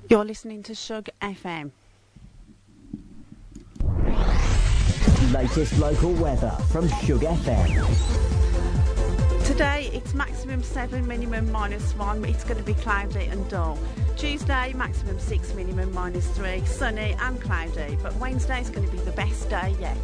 You're listening to Shug FM. Latest local weather from Shug FM. Today it's maximum 7, minimum -1. It's going to be cloudy and dull. Tuesday maximum 6, minimum -3. Sunny and cloudy. But Wednesday is going to be the best day yet.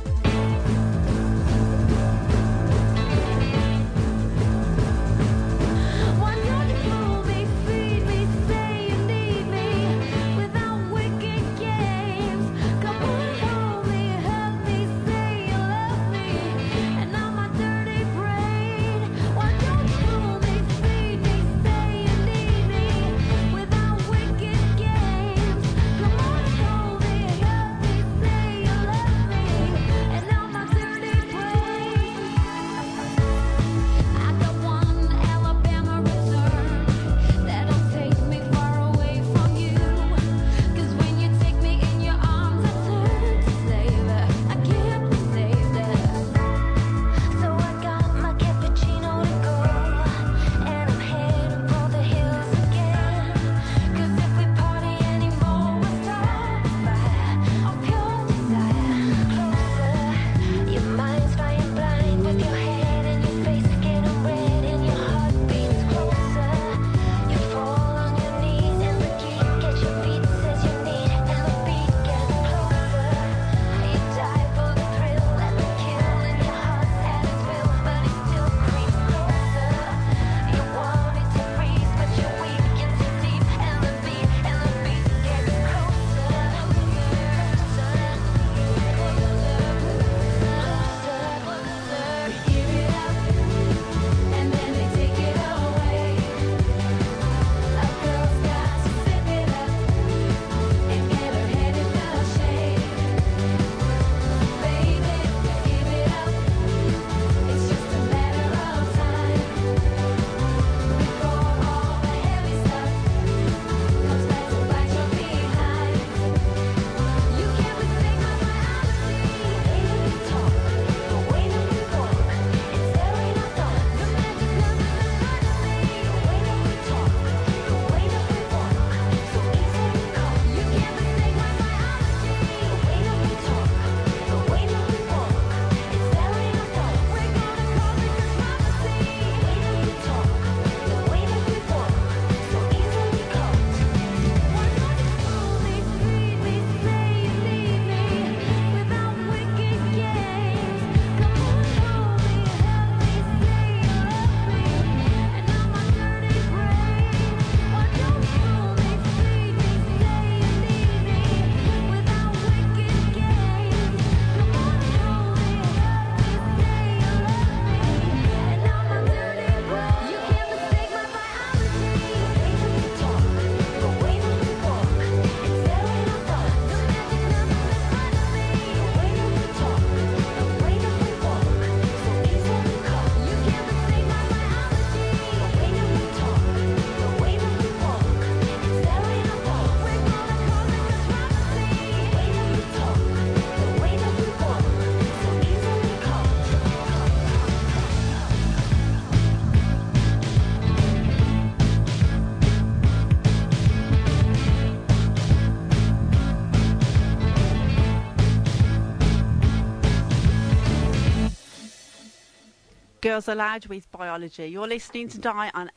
Girls Aloud with Biology. You're listening to Die on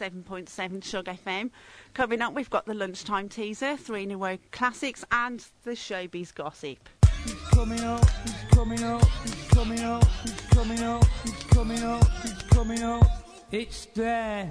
87.7 Shug FM. Coming up, we've got the lunchtime teaser, 3 new word classics, and the showbiz gossip. It's coming up, it's coming up, it's coming up, it's coming up, it's coming up, it's coming up. It's there.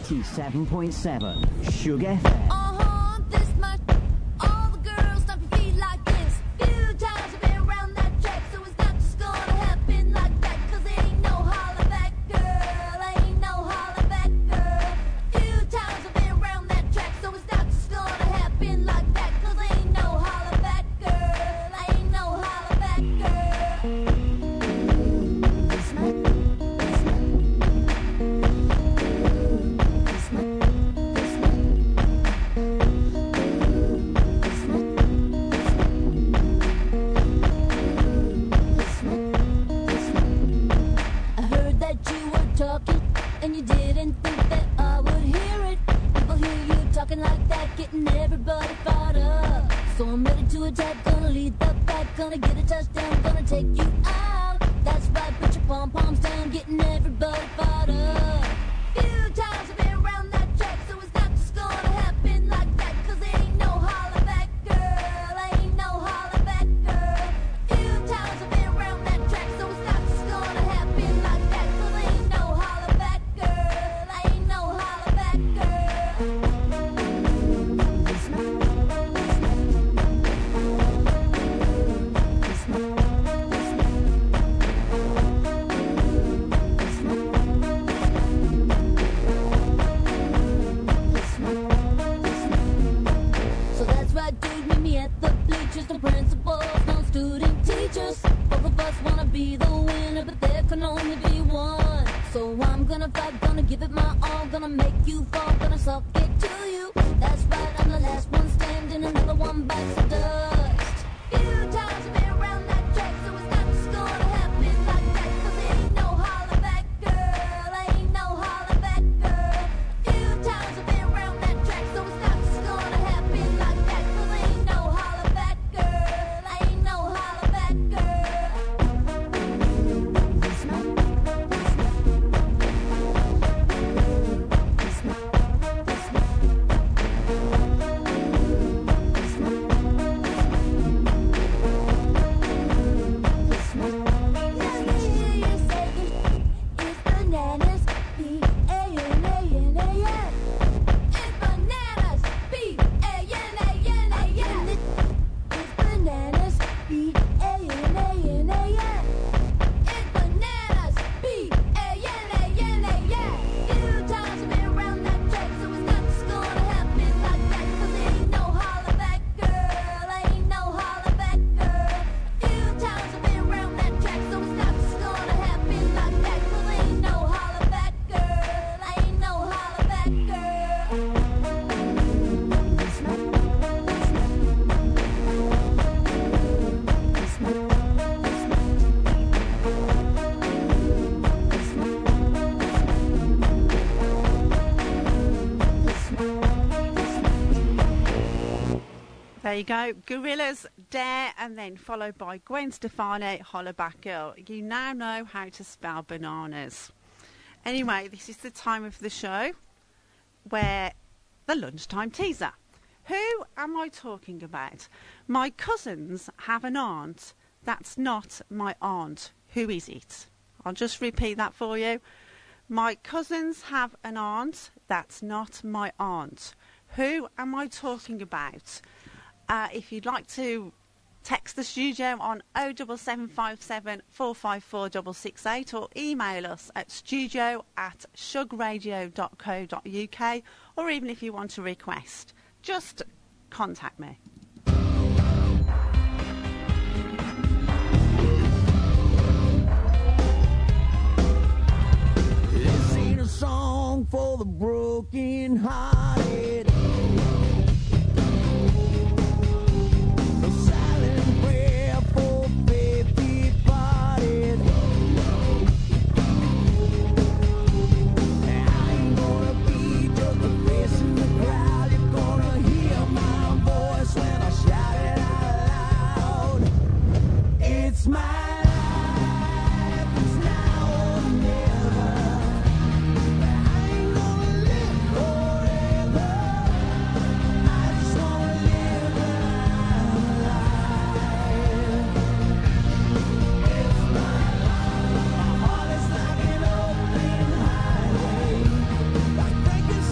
87.7 Sugar FM. This much. All the girls stomp your feet like this. Few times I've been around that track, so it's not just gonna happen like that. 'Cause ain't no holler back, girl. Ain't no holler back, girl. Few times I've been around that track, so it's not just gonna happen like that. 'Cause ain't no holler back, girl. Ain't no holler back, girl. This much. Talking, and you didn't think that I would hear it. People hear you talking like that, getting everybody fired up. So I'm ready to attack, gonna lead the pack, gonna get a touchdown, gonna take you out. That's right, put your pom-poms down, getting everybody fired up. Few times I've been around that track, so it's not just gonna happen like that. 'Cause ain't no holler back, girl. Ain't no holler back, girl. Few times I've been around that track, so it's not just gonna happen like that. 'Cause ain't no holler back, girl. Ain't no holler back, girl. So that's right, dude, meet me at the bleachers. No principals, no student teachers. Both of us wanna be the winner, but there can only be one. So I'm gonna fight, gonna give it my all, gonna make you fall, gonna suck it to you. That's right, I'm the last one standing, another one bites the dust. Few times I've been around that track, so it's not just gonna happen like that. 'Cause ain't no holler back, girl. Ain't no holler back, girl. Few times I've been around that track, so it's not just gonna happen like that. 'Cause ain't no holler back, girl. Ain't no holler back, girl. There you go, Gorillas, Dare, and then followed by Gwen Stefani, Holler Back Girl. You now know how to spell bananas. Anyway, this is the time of the show where the lunchtime teaser. Who am I talking about? My cousins have an aunt. That's not my aunt. Who is it? I'll just repeat that for you. My cousins have an aunt. That's not my aunt. Who am I talking about? If you'd like to text the studio on 07757 454 668 or email us at studio@shugradio.co.uk, or even if you want a request, just contact me. This ain't a song for the broken hearted. It's my life, it's now or never. I ain't gonna live forever. I just wanna live alive. It's my life, my heart is like an open highway. Like breaking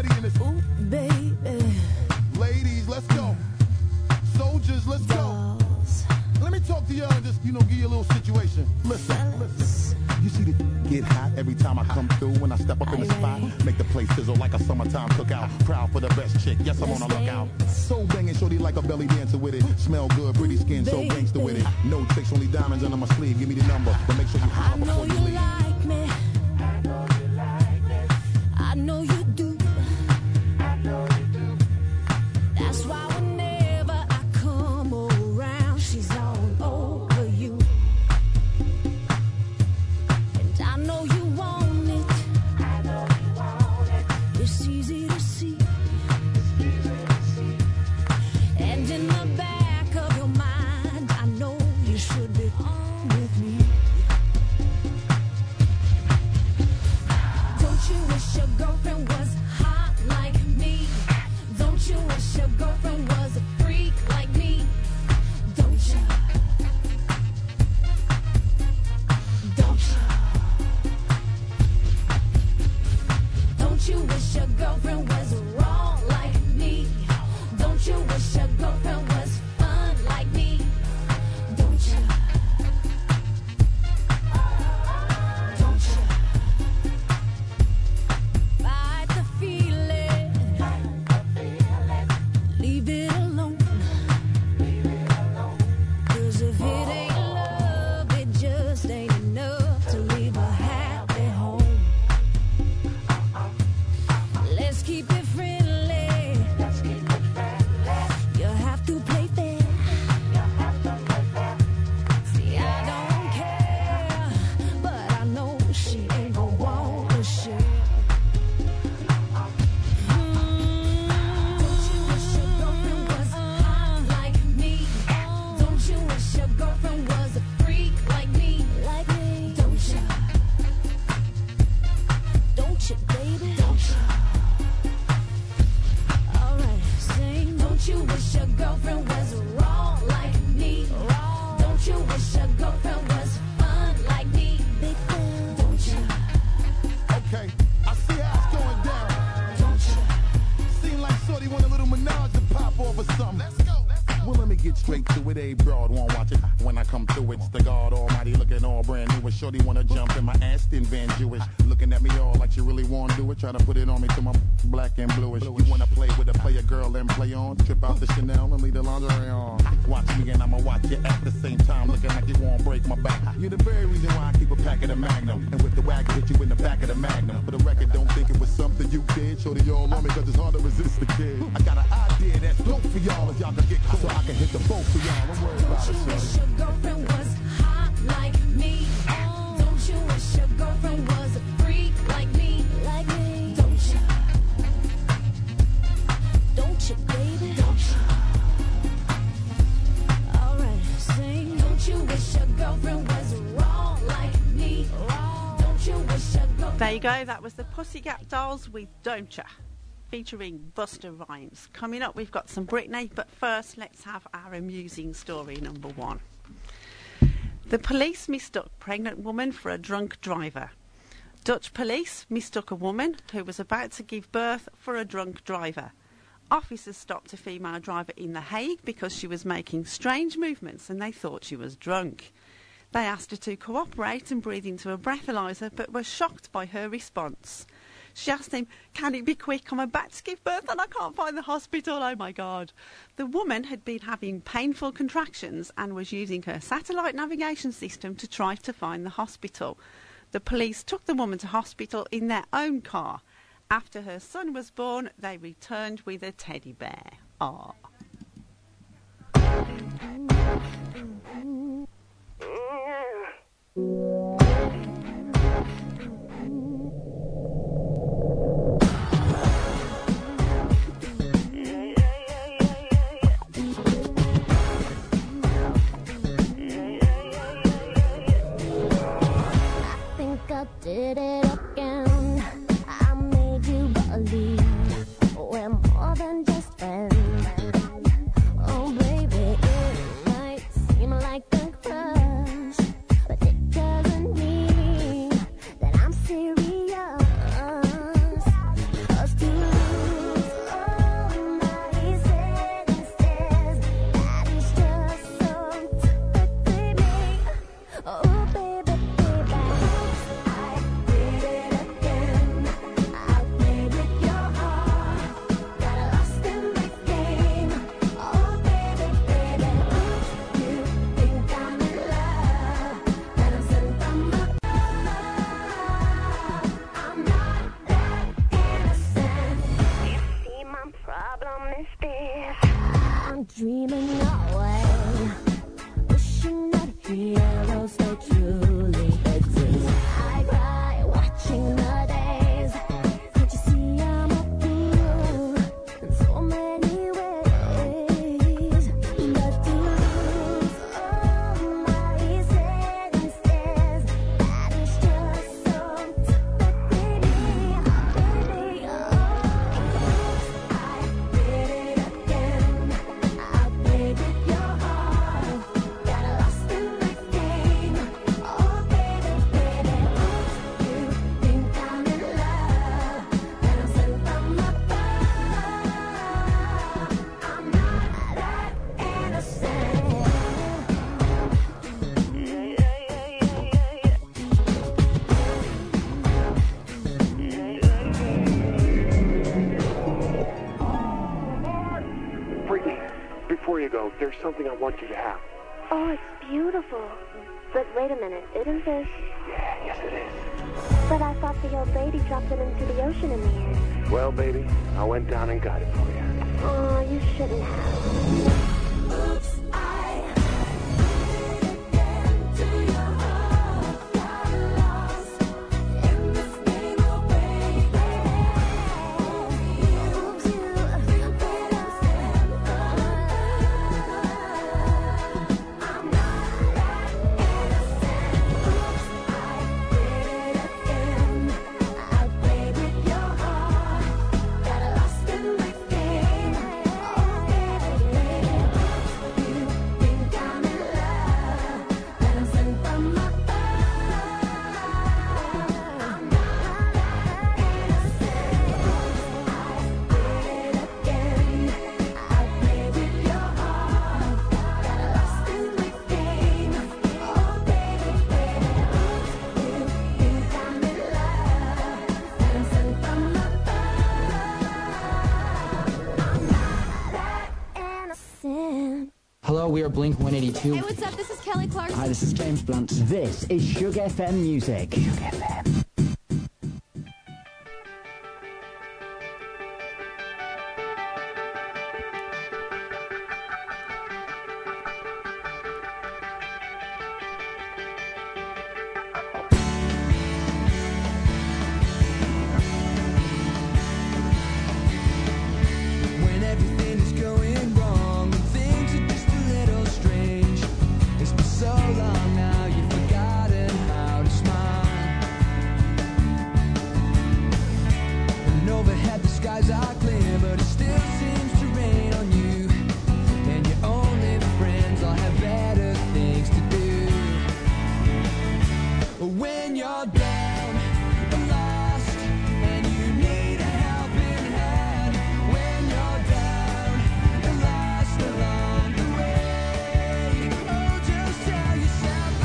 ready in this. Ooh, baby. Ladies, let's go. Soldiers, let's go. Let me talk to y'all and just, give you a little situation. Listen. You see the get hot every time I come through. When I step up in the spot, make the place sizzle like a summertime cookout. Proud for the best chick, yes, I'm on the lookout. So banging, shorty like a belly dancer with it. Smell good, pretty skin, so gangster with it. No tricks, only diamonds under my sleeve. Give me the number, but make sure you holler before you leave. Like me. I know you like me. I know you do. I know you do. That's why whenever I come around, she's all over you. And I know you want it. I know you want it. It's easy to see. And in the back of your mind, I know you should be on with me. Don't you wish your girlfriend was hot like me? Don't you wish your girlfriend was a freak like me? Don't you? Don't you? Don't you wish your girlfriend was raw like me? Don't you wish your girlfriend was fun like me? Don't you? Don't you? Fight the feeling. Leave it alone. 'Cause if it ain't love, it just ain't enough to leave a happy home. Let's keep it friendly. You have to play fair. See, I don't care, but I know she ain't gonna want to share. Don't you wish your girlfriend was hot like me? Don't you wish your girlfriend was a freak like me? Like me? Don't you? Don't you, baby? Don't you? Alright, sing. Don't you wish your girlfriend was raw like me? Don't you wish your girlfriend was fun like me? Big fan. Don't you? Okay, I see how it's going down. Don't you? Seem like shorty want a little menage to pop off or something. Let's go. Well, let me get straight to it. A broad won't watch it when I come through. It's the God Almighty looking all brand new. And shorty wanna jump in my Aston Van Jewish. Looking at me all like she really wanna do it. Try to put it on me till my black and bluish. You wanna play with a player girl and play on? Trip out the Chanel and leave the lingerie on. Watch me and I'ma watch you at the same time. Looking like you won't break my back. You're the very reason why I keep a pack of the Magnum. And with the wagon hit you in the back of the Magnum. For the record, don't think it was something you did. Shorty all on me cause it's hard to resist the kid. I got an idea that's dope for y'all if y'all can get close. So I can hit the boat for y'all. Don't worry about it, Don't you wish shorty. your girlfriend was hot like me? Don't you wish your girlfriend was a freak like me? Like me? Don't you? Don't you, baby? Don't you? Alright, sing. Don't you wish your girlfriend was raw like me? Don't you wish your girlfriend... There you go, that was the Pussycat Dolls with Don't Ya, featuring Busta Rhymes. Coming up, we've got some Britney, but first, let's have our amusing story number one. The police mistook pregnant woman for a drunk driver. Dutch police mistook a woman who was about to give birth for a drunk driver. Officers stopped a female driver in The Hague because she was making strange movements and they thought she was drunk. They asked her to cooperate and breathe into a breathalyzer, but were shocked by her response. She asked him, "Can it be quick? I'm about to give birth and I can't find the hospital. Oh my God." The woman had been having painful contractions and was using her satellite navigation system to try to find the hospital. The police took the woman to hospital in their own car. After her son was born, they returned with a teddy bear. Ah. I did it again. I made you believe we're more than just friends. Oh baby, it might before you go, there's something I want you to have. Oh, it's beautiful. But wait a minute, isn't this? Yeah, yes it is. But I thought the old lady dropped it into the ocean in the air. Well, baby, I went down and got it for you. Oh, you shouldn't have. Oops, I did it again to your heart. Got lost in this game, oh baby. Oops, you did it. I'm not that innocent. Oops, I did it again. I played with your heart. Got lost in this game, oh baby. You think I'm in love, but I'm sent from above. I'm not that innocent. I did it again. I played with your heart. Got lost in this game, oh baby. You think I'm in love, but I'm sent from innocent. Hello, we are Blink 182. Hey, what's up? This is Kelly Clarkson. Hi, this is James Blunt. This is Sugar FM Music. Sugar FM. When everything is going wrong and things are just a little strange. It's been so long now, you've forgotten how to smile. And overhead the skies are clear, but it still seems to rain on you. And your only friends all have better things to do. When you're down and lost and you need a helping hand, when you're down and lost along the way, oh, just tell yourself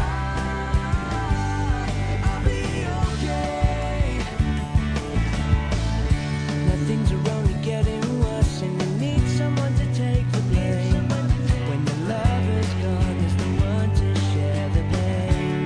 I'll be okay. Now things are only getting worse and you need someone to take the blame. When your lover's gone, there's no one to share the pain.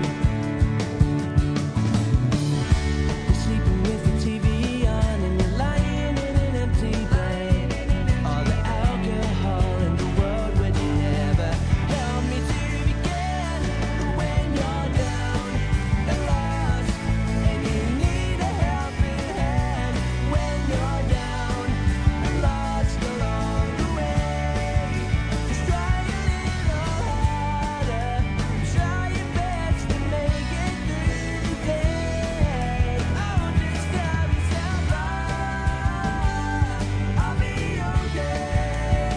You're sleeping with the TV on and you're lying in an empty bed. All the alcohol in the world would never help me to begin. When you're down and lost and you need a helping hand. When you're down and lost along the way, just try a little harder. Try your best to make it through the day. Oh, just tell yourself I'll be okay.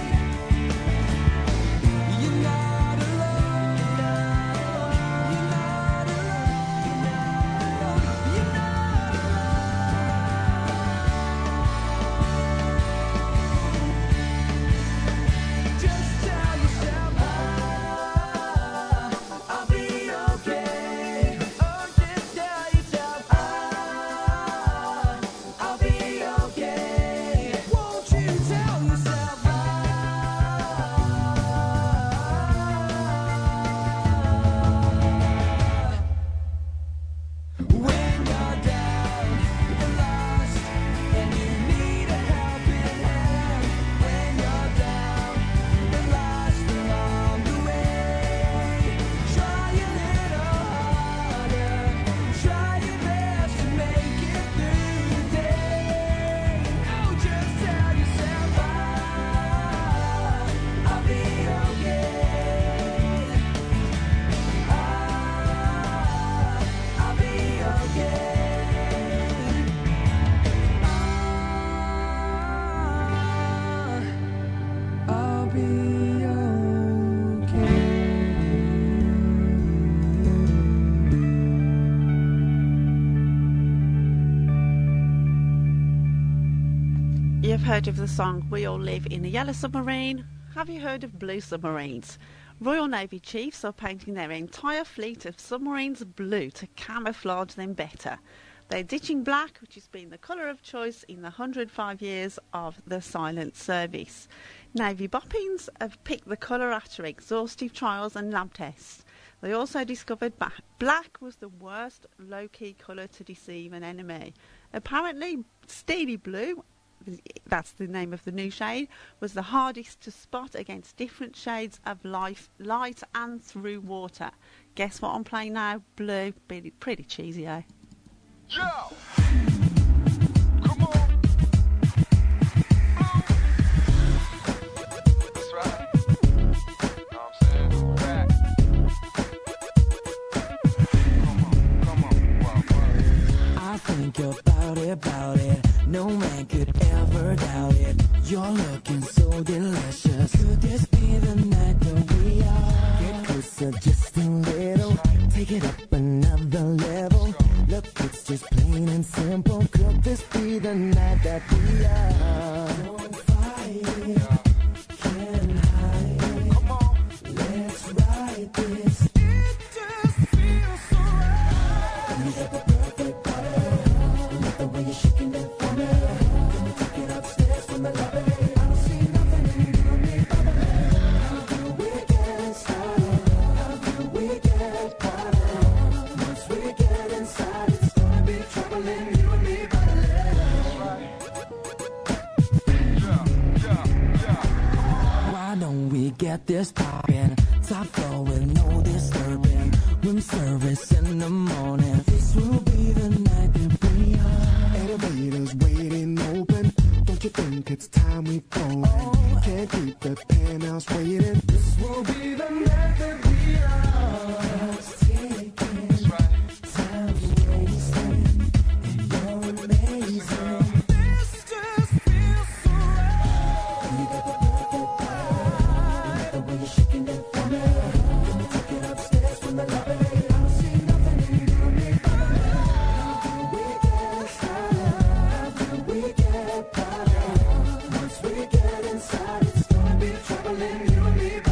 You're not alone. You're not alone. You're not alone. Just tell yourself I'll be okay. Oh, just tell yourself I'll be okay. Won't you tell yourself when you're down and lost and you need a helping hand. When you're down and lost along the way, try a little harder. Try your best to make it through the day. Oh, just tell yourself I'll be okay. I'll be okay. I'll be okay. You've heard of the song We All Live in a Yellow Submarine. Have you heard of blue submarines? Royal Navy chiefs are painting their entire fleet of submarines blue to camouflage them better. They're ditching black, which has been the colour of choice in the 105 years of the silent service. Navy Boppings have picked the colour after exhaustive trials and lab tests. They also discovered black was the worst low-key colour to deceive an enemy. Apparently, steely blue, that's the name of the new shade, was the hardest to spot against different shades of light and through water. Guess what I'm playing now? Blue. Pretty cheesy, eh? Yo! Come on! That's right. Know what I'm saying? Back. Come on. Wow. I think about it. No man could ever doubt it. You're looking so delicious. Could this be the night that we are? Get closer just a little. Take it up another level. Look, it's just plain and simple. Could this be the night that we are? Don't fight it. Can't hide it. Come on. Let's ride this. It just feels so right. You got the perfect body. I love the way you're shaking it for me. Can we take it upstairs from the lobby? I don't see nothing in you and me, baby. How do we get started? How do we get started? Once we get inside, it's gonna be trouble in you and me, baby. Why don't we get this poppin'? Top floor with no disturbing. Room service in the morning. This will be the night that we are. Elevators waiting open. Don't you think it's time we going? Can't keep the penthouse waiting. This will be the night that we are. It's taking time's wasting, and you're amazing. This just feels so right. You got the perfect body. I love the way you're shaking it for me. Can we take it upstairs from the lobby? I don't see nothing in you and me, baby. How do we get started? How do we get started? Once we get inside, it's gonna be trouble in you and me, baby.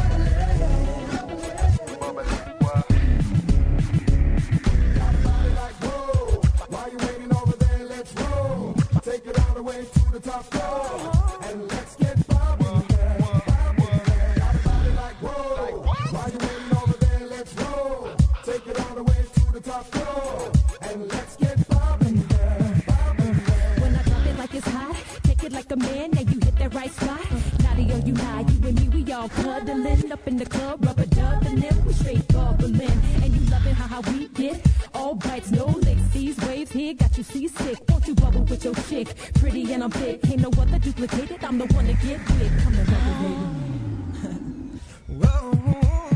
Why you waiting over there? Let's roll. Take it all the way to the top floor. And let's get bobbing there. Everybody like, whoa. Why you waiting over there? Let's roll. Take it all the way to the top floor. And let's get bobbing there. When I drop it like it's hot, take it like a man, now you hit that right spot. Naughty or you not, you and me, we all cuddling up in the club, rubber dubbing them, we straight bubbling. And you loving how we get all bites, no licks. These waves here got you seasick. Won't you bubble with your chick? Pretty and I'm thick, ain't no other duplicated. I'm the one to get big. Come and rubber, baby.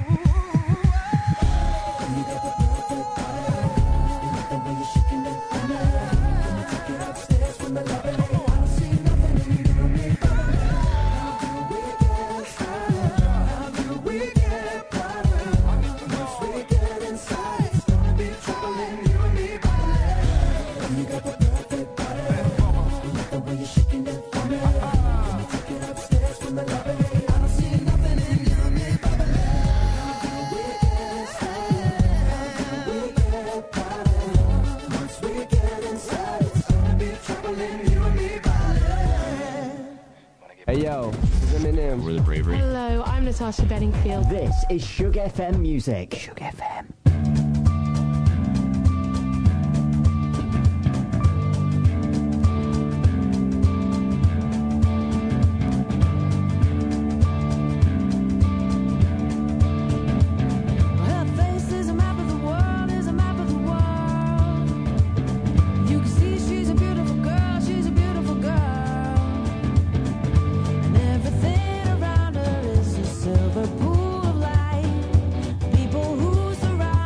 You got the perfect body. I love the way you're shaking it for me. Can we take it upstairs from the lobby? I don't see nothing in you and me, baby. How do we get started? How do we get started? Once we get inside, it's gonna be trouble in you and me, baby. You got the perfect body. I love the way you're shaking it for me. Can we take it upstairs from the lobby? I don't see nothing in you and me, baby. How do we get started? How do we get started? Once we get inside, it's gonna be trouble in you and me, baby. Hey yo, this is Eminem. We're the Bravery. Hello, I'm Natasha Bedingfield. This is Shug FM Music. Shug FM. Her face is a map of the world, is a map of the world. You can see she's a beautiful girl, she's a beautiful girl. And everything around her is a silver pool of light. People who surround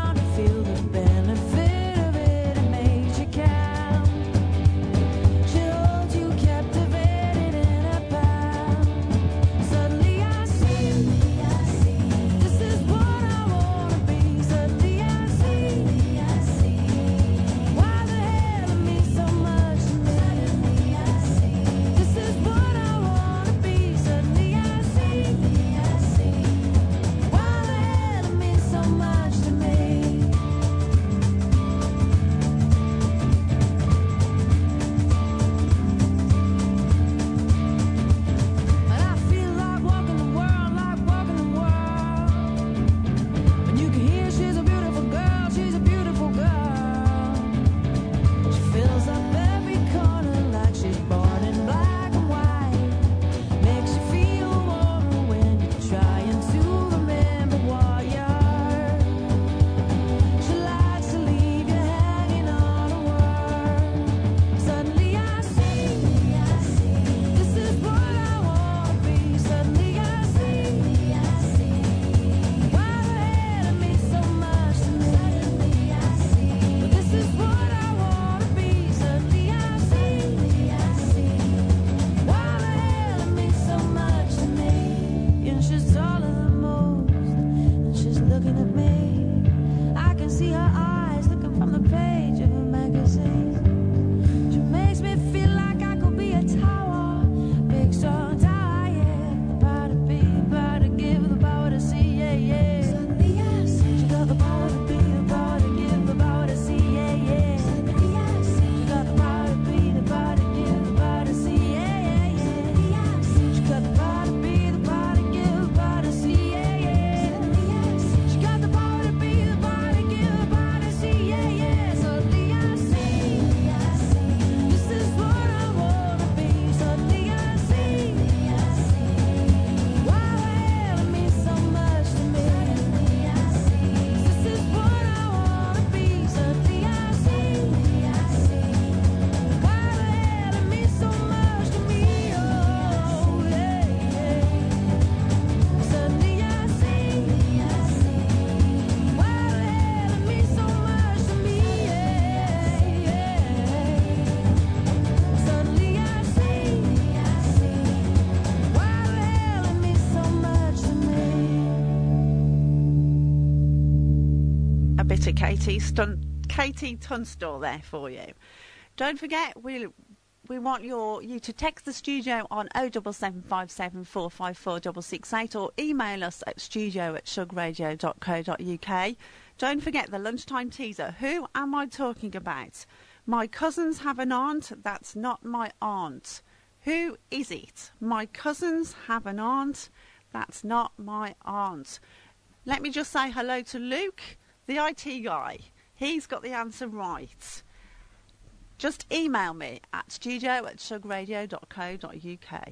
KT Tunstall there for you. Don't forget, we want you to text the studio on 07757 454 668 or email us at studio@shugradio.co.uk. Don't forget the lunchtime teaser. Who am I talking about? My cousins have an aunt. That's not my aunt. Who is it? My cousins have an aunt. That's not my aunt. Let me just say hello to Luke, the IT guy. He's got the answer right. Just email me at studio@shugradio.co.uk.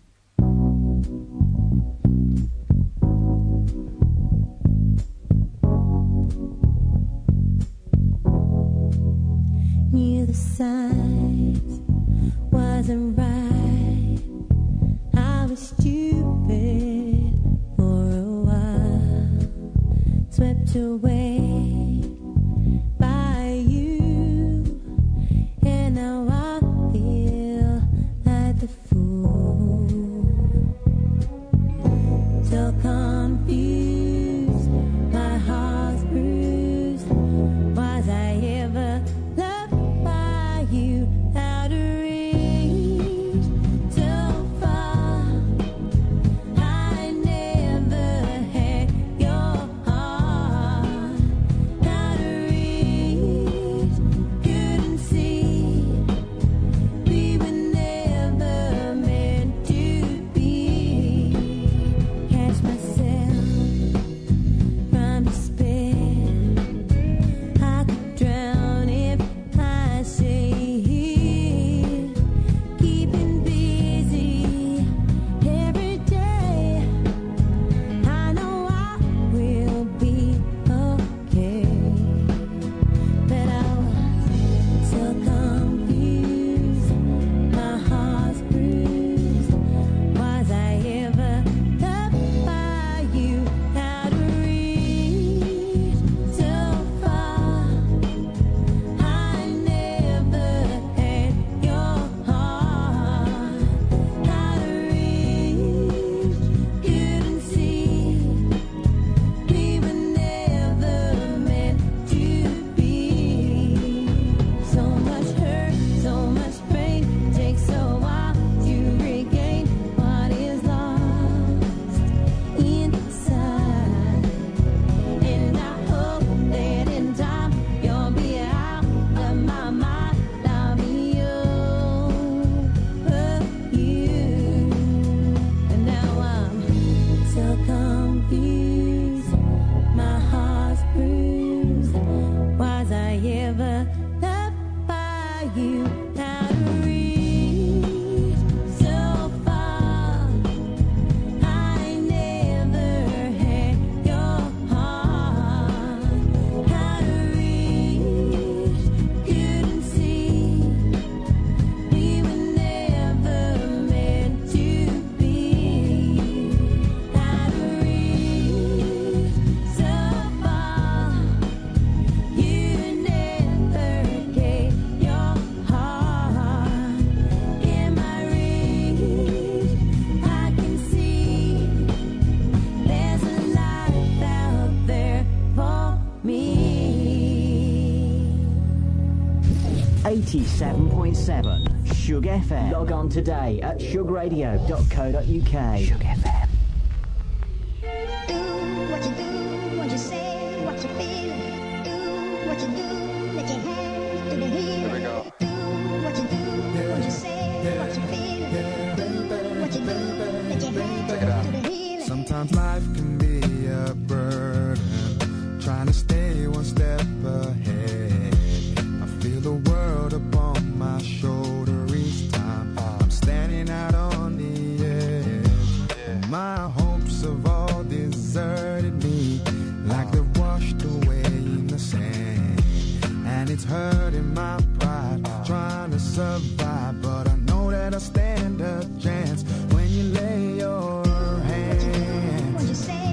Knew the signs wasn't right. I was stupid for a while, swept away by you, and now I feel like the fool. So confused, my heart's bruised. Was I ever loved by you? Out of reach, so far. I never had your heart. Out of reach, couldn't see. We were never meant to be. Catch myself from despair. I could drown if I stay here. Keeping busy every day. I know I will be okay. But I was so confused. My heart's bruised. Was I ever loved by you? Out of reach, so far. I never had your heart. Out of reach, couldn't see. We were never meant to be. So much hurt, so much pain. Takes a while to regain what is lost inside. And I hope that in time you'll be out of my mind. I'll be over you. And now I'm so confused. My heart's bruised. Was I ever loved by you? Out of reach, so far. I never had your heart. Out of reach, couldn't see. We were never meant to be. Out of reach, so far. You never gave your heart. In my reach, I can see there's a life out there for me. 87.7 Shug FM. Log on today at shugradio.co.uk. Shug FM. Do what you do, what you say, what you feel. Do what you do, let your hands do the healing. Here we go. Do what you do, what you say, what you feel. Do what you do, let your hands do the healing. Sometimes life can be a burden, trying to stay one step ahead. I feel the world upon my shoulder each time I'm standing out on the edge. My hopes have all deserted me, like they're washed away in the sand. And it's hurting my pride, trying to survive, but I know that I stand a chance when you lay your hand. What you say,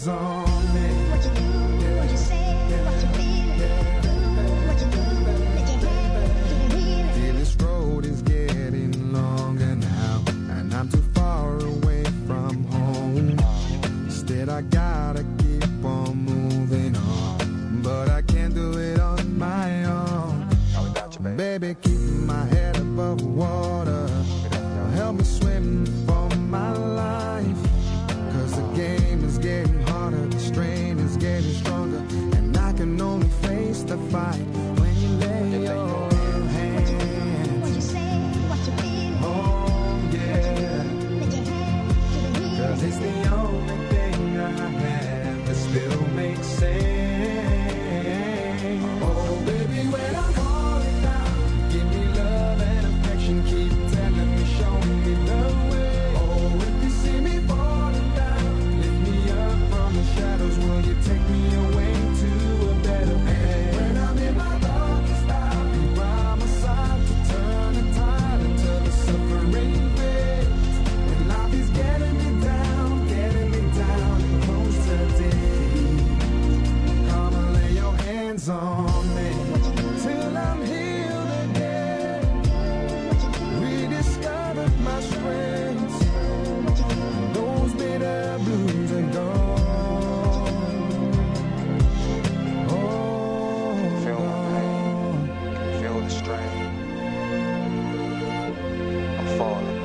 hands on me. What you do, what you say, what you feel. What you do, let your hands do the wheeling. Yeah, this road is getting longer now, and I'm too far away from home. Instead, I gotta keep on moving on, but I can't do it on my own. Baby, keep my head above water. Help me swim for my life. 'Cause the game is getting harder, the strain is getting stronger, and I can only face the fight when you lay your hands. What you say, what you feel. Oh yeah. Let your hands to the wheel. 'Cause it's the only thing I have that still makes sense. Oh baby, when I'm falling down, give me love and affection, keep telling me, show me the way. Oh, if you see me falling down, lift me up from the shadows, will you take me away to a better place? When I'm in my darkest hour, be by my side to turn the tide until the suffering fades. When life is getting me down and close to defeat, come and lay your hands on me till I'm healed again. Rediscovered my strengths, those bitter blues are gone. Oh, Feel the pain, feel the strain. I'm falling.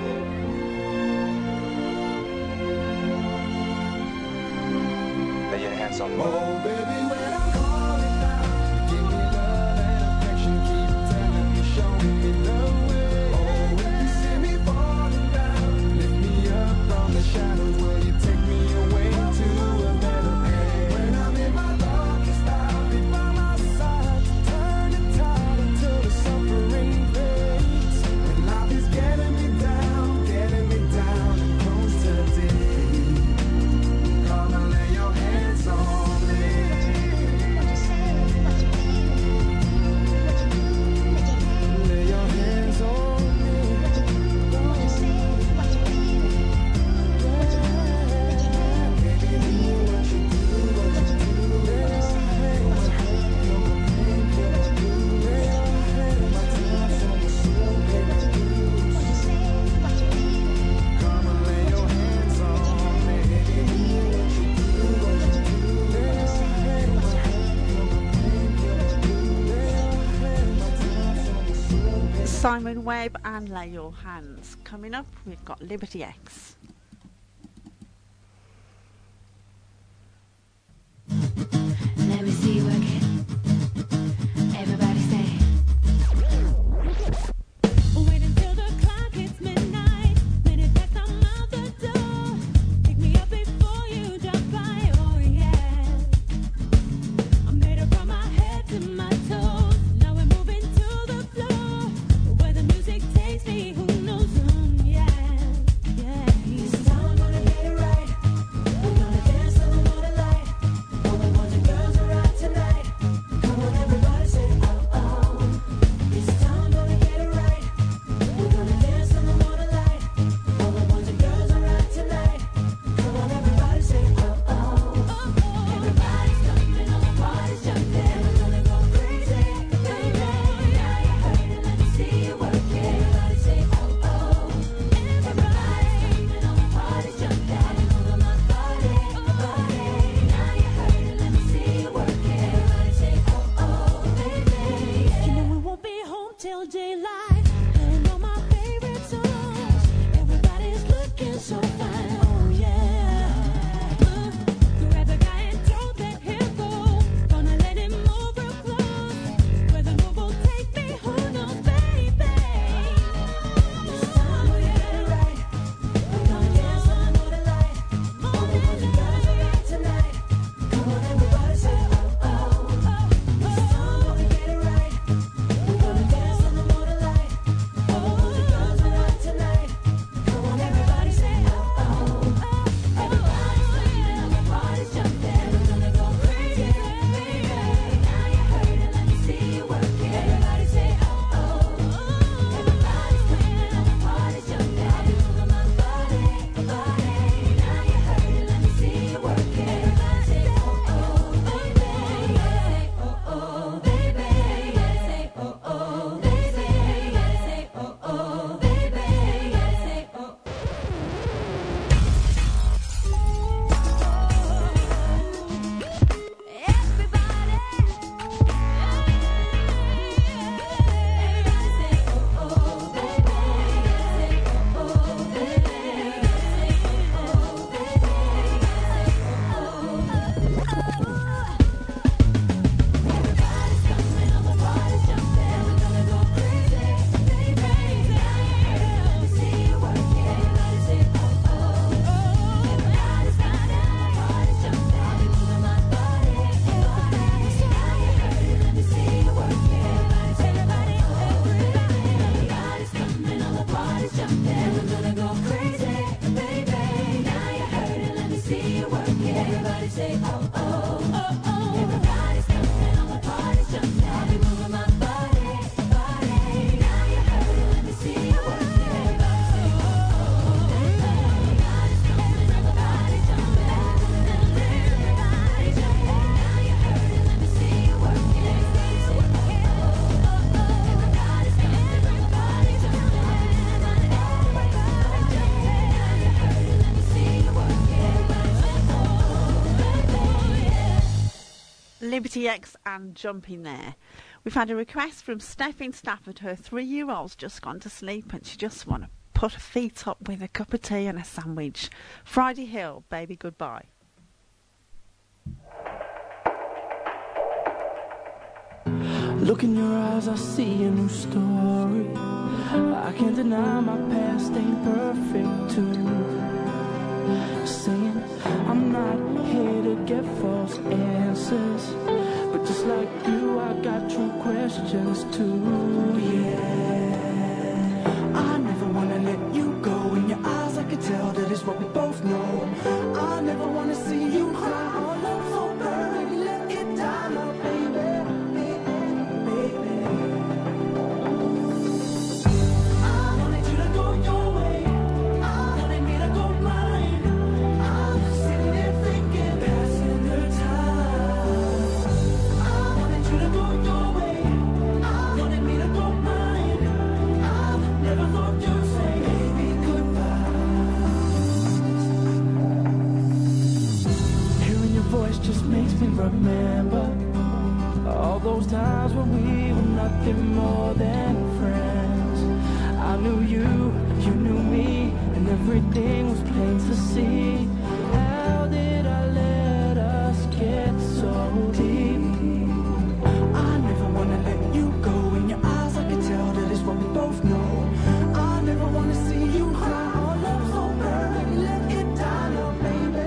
Lay your hands on me. oh baby, when I'm falling down, give me love and affection, keep telling me, show me the way. Oh, if you see me falling down, lift me up from the shadows, will you take me away to a better place? When I'm in my darkest hour, be by my side to turn the tide until the suffering fades. When life is getting me down and close to defeat, come and lay your hands on me. What you say, what you feel. What you do, let your hands lay your hands on me. What you do, what you say, what you feel. What you do, let your hands baby, do what you do, what you do, what you say, what you feel. What you do, lay your hands my tears on the soul, baby. What you do, what you say, what you feel. Come and lay your hands on me. What you do, what you do, lay your hands, what you feel. Simon Webb and Lay Your Hands. Coming up, we've got Liberty X. Let me see you work it. Everybody say. Wait until the clock hits midnight. Minute past, I'm out the door. Pick me up before you drop by. Oh yeah. I'm made up from my head to my toes. Now we're moving to the floor. Where the music takes me, who knows? Yeah, yeah. say oh oh oh oh. Everybody's jumping, all the party's jumping. I'll be moving my body, body. Now you heard it, let me see you work it. Everybody say oh oh. Everybody's jumping, all the party's jumping. Everybody's jumping. Now you heard it, let me see you work it. Everybody say oh oh. Everybody's jumping, all the party's jumping. Everybody's jumping. Now you heard it, let me see you work it. Everybody say oh oh, yeah. Liberty X and Jumping There. We've had a request from Steph in Stafford. Her 3-year-old's just gone to sleep and she just want to put her feet up with a cup of tea and a sandwich. Friday Hill, Baby Goodbye. Look in your eyes, I see a new story. I can't deny my past ain't perfect too. Saying I'm not here to get false answers, but just like you, I got true questions too. Yeah, I never wanna let you go. In your eyes, I can tell that it's what we both know. I never wanna see you cry. So baby, let it die, now, baby. Just makes me remember all those times when we were nothing more than friends. I knew you, you knew me, and everything was plain to see. How did I let us get so deep? I never wanna let you go. In your eyes I can tell that it's what we both know. I never wanna see you cry. Our love so perfect, let it die now, baby.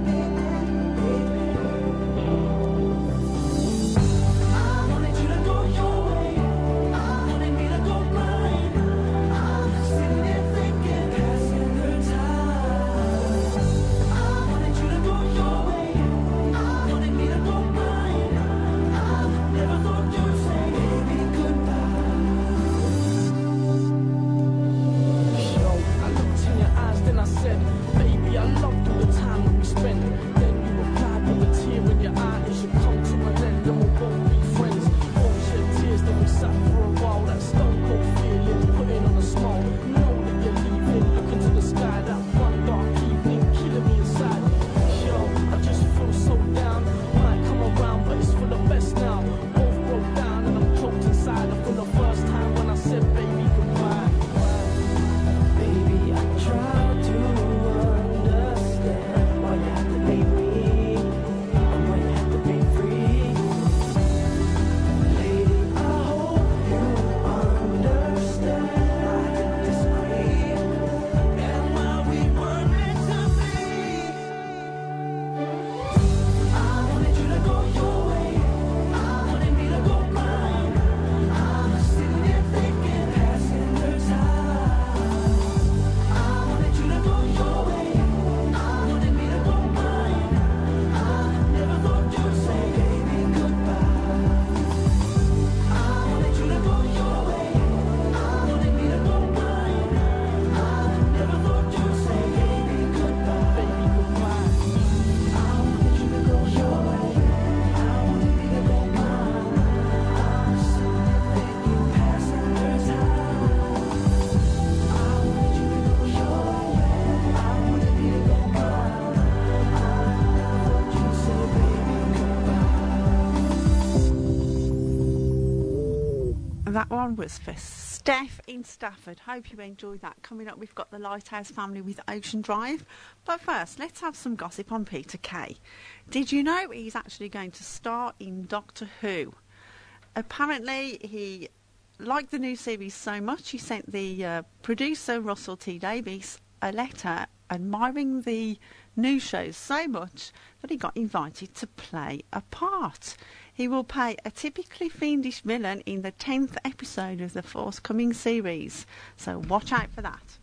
That one was for Steph in Stafford. Hope you enjoyed that. Coming up, we've got the Lighthouse Family with Ocean Drive. But first, let's have some gossip on Peter Kay. Did you know he's actually going to star in Doctor Who? Apparently, he liked the new series so much, he sent the producer, Russell T Davies, a letter admiring the new shows so much that he got invited to play a part. He will play a typically fiendish villain in the 10th episode of the forthcoming series, so watch out for that.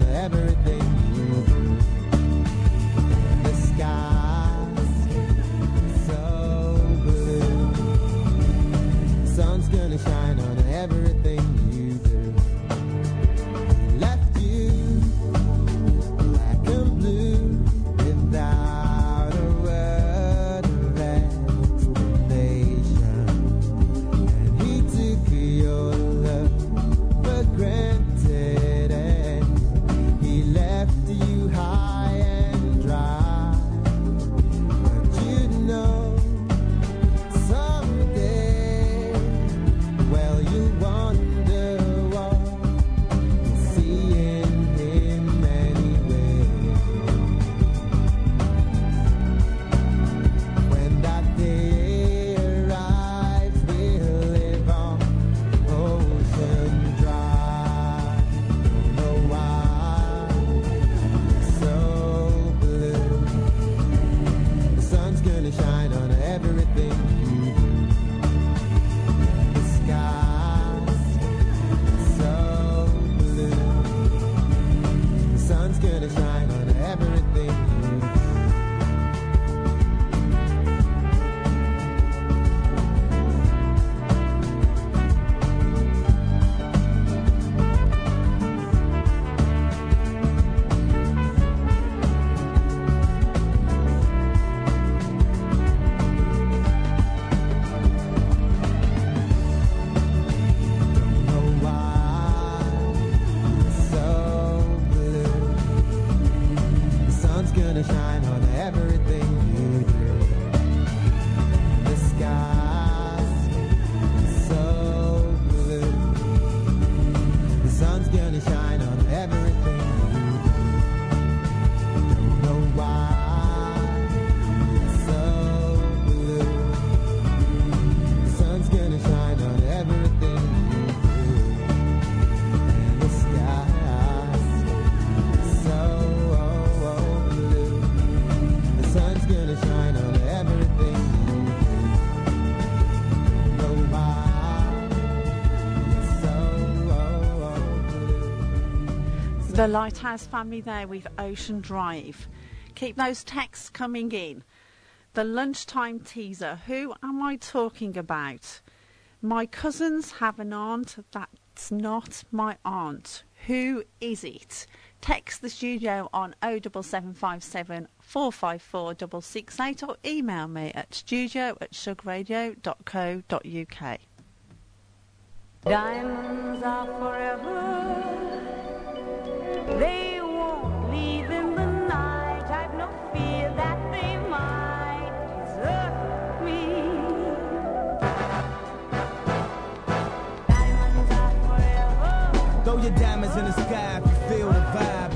everything you do. The sky's so blue. The sun's gonna shine on everything you do. He left you black and blue without a word of explanation. And he took your love for granted, and he left you high and dry. But you know, someday, well, you wonder what you see in him anyway. When that day arrives, we'll live on Ocean Drive. Don't know why it's so blue. The sun's gonna shine on everything you do. The sky's so blue. The sun's gonna shine on everything you do. Don't know why it's so blue. The sun's gonna shine on everything you do. The sky's so blue. The sun's gonna shine on everything you do. Don't know why it's so blue. The sun's gonna shine on everything you do. And the sky's so blue. The sun's gonna shine on everything you do. Know why it's so blue. The Lighthouse family there with Ocean Drive. Keep those texts coming in. The lunchtime teaser. Who am I talking about? My cousins have an aunt that's not my aunt. Who is it? Text the studio on 07757 454 668 or email me at studio@sugradio.co.uk. Diamonds are forever. They won't leave in the night. I've no fear that they might desert me. Diamonds are forever. Throw your diamonds in the sky if you feel the vibe.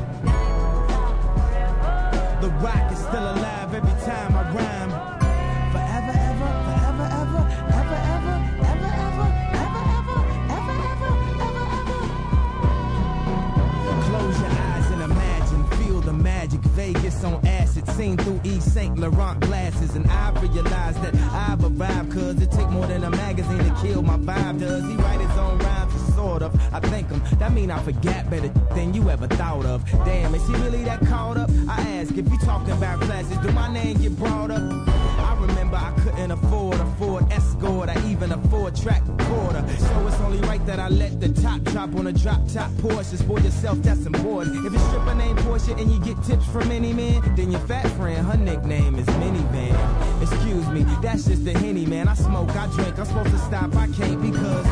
The rock is still alive every time I rhyme. Forever, ever, forever, ever, ever, ever, ever, ever, ever, ever, ever, ever, ever, ever. Close your eyes and imagine, feel the magic. Vegas on acid, seen through Yves Saint Laurent glasses, and I realize that I've arrived. Cause it take more than a magazine to kill my vibe. Does he write his own rhymes? Sort of. I thank him. That mean I forgot better than you ever thought of. Damn, is he really that caught up? I ask, if you talking about classes, do my name get brought up? I remember I couldn't afford a Ford Escort or even a 4-track recorder. So it's only right that I let the top drop on a drop top Porsche. For yourself, that's important. If your stripper named Portia and you get tips from any man, then your fat friend, her nickname is Minivan. Excuse me, that's just the Henny, man. I smoke, I drink, I'm supposed to stop, I can't because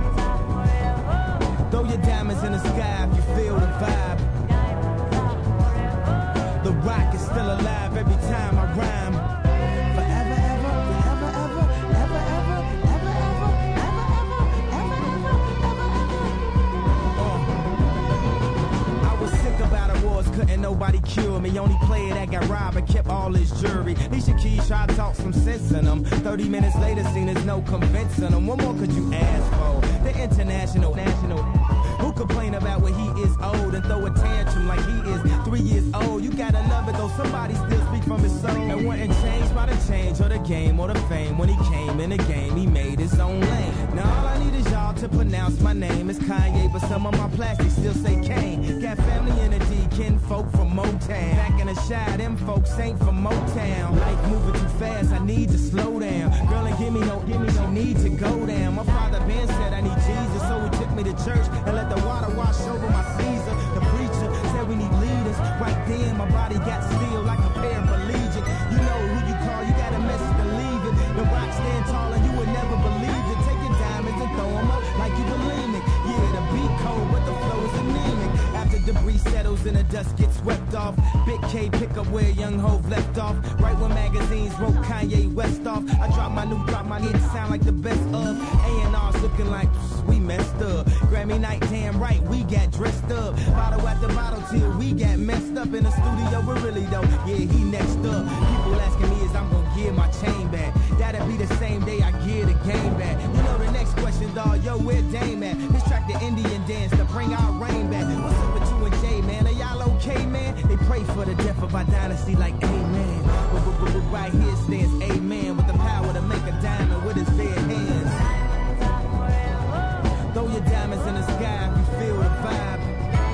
throw your diamonds in the sky if you feel the vibe. The rock is still alive every time I rhyme. Forever, ever, forever, ever, ever, ever, ever, ever, ever, ever, ever, ever, ever. I was sick about awards, couldn't nobody cure me. Only player that got robbed and kept all his jewelry. Alicia Keys tried to talk some sense in them. 30 minutes later, seen there's no convincing them. What more could you ask for? The international, national. Who complain about when he is old and throw a tantrum like he is 3 years old? You gotta love it though, somebody still speak from his soul. And wasn't changed by the change or the game or the fame. When he came in the game, he made his own lane. Now all I need is y'all to pronounce my name. It's Kanye, but some of my plastics still say Kane. Got family in the D town. Back in the shy, them folks ain't from Motown. Life moving too fast, I need to slow down. Girl, ain't give me no need to go down. My father Ben said I need Jesus, so he took me to church and let the water wash over my Caesar. The preacher said we need leaders. Right then, my body got still like a paraplegic. You know who you call, you got a message to leave it. The rock stand tall and you would never believe it. Take your diamonds and throw them up like you believe it. Yeah, the beat cold, but the flow is anemic. After debris settles and the dust gets swept off, Big K pick up where Young Hov left off. Right when magazines wrote Kanye West off, I drop my hit, sound like the best of. A&R's looking like we messed up. Grammy night, damn right, we got dressed up. Bottle after bottle till we got messed up in the studio, but really though, yeah, he next up. People asking me is I'm gonna give my chain back. That'll be the same day I give the game back. You know the next question, dawg, yo, where Dame at? Let's track the Indian dance to bring our rain back. What's up with you and Jay, man? Are y'all okay, man? They pray for the death of our dynasty like amen. But right here stands amen, with the power to make a diamond with his bare hands. Throw your diamonds in the sky if you feel the vibe.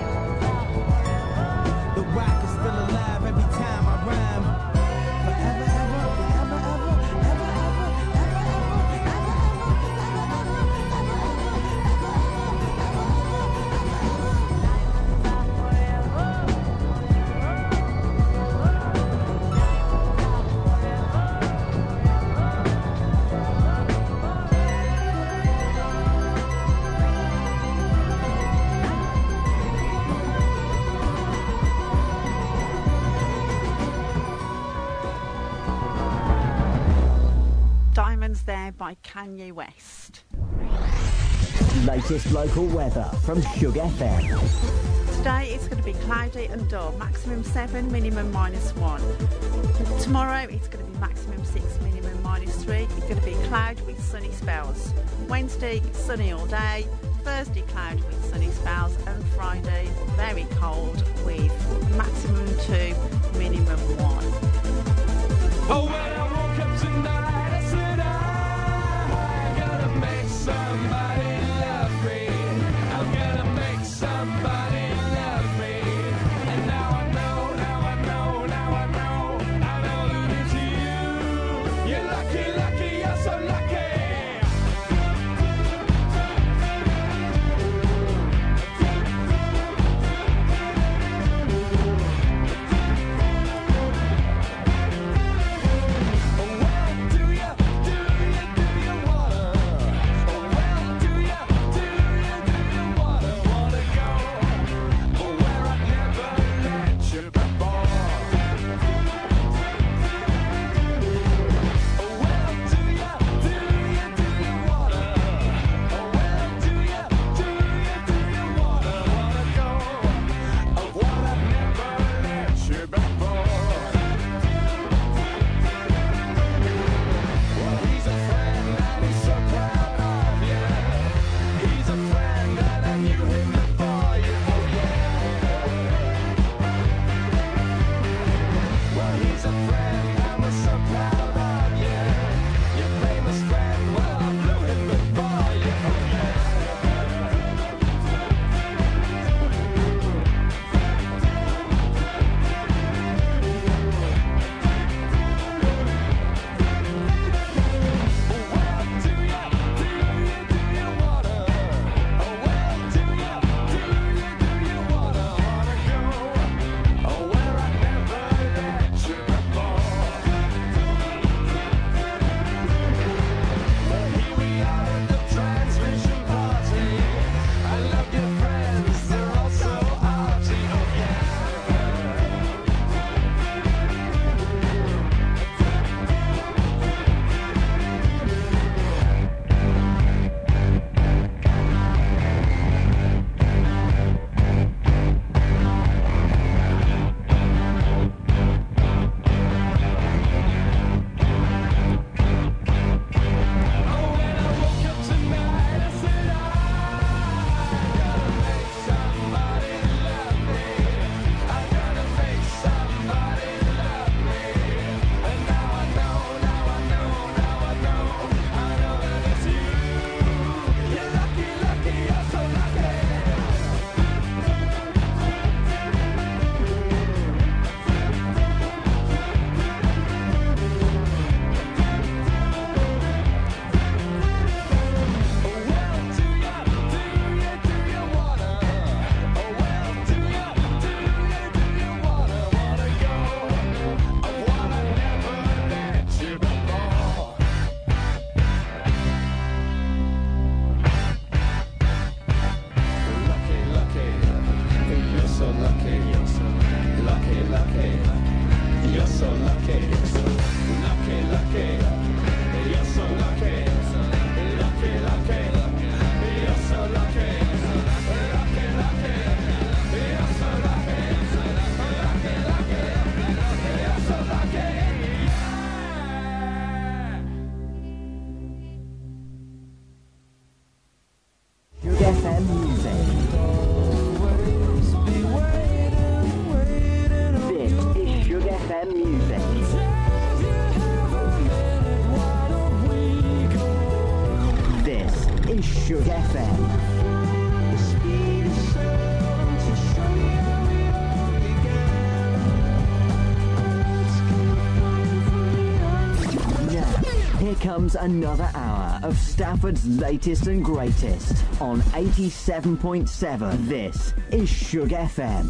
The rock is still alive every time I rhyme. Forever, ever, forever, ever, ever, ever, ever, Diamonds there by Kanye West. Latest local weather from Shug FM. Today it's going to be cloudy and dull, maximum 7, minimum -1. Tomorrow it's going to be maximum 6, minimum -3. It's going to be cloud with sunny spells. Wednesday sunny all day, Thursday cloud with sunny spells, and Friday very cold with maximum 2, minimum 1. Oh, when I woke up tonight, I said I'm gonna make somebody love me. I'm gonna make somebody love me. And now I know, now I know, now I know, I know that it's you. You're lucky, lucky, you're so lucky. Shug FM. Here comes another hour of Stafford's latest and greatest on 87.7. This is Shug FM.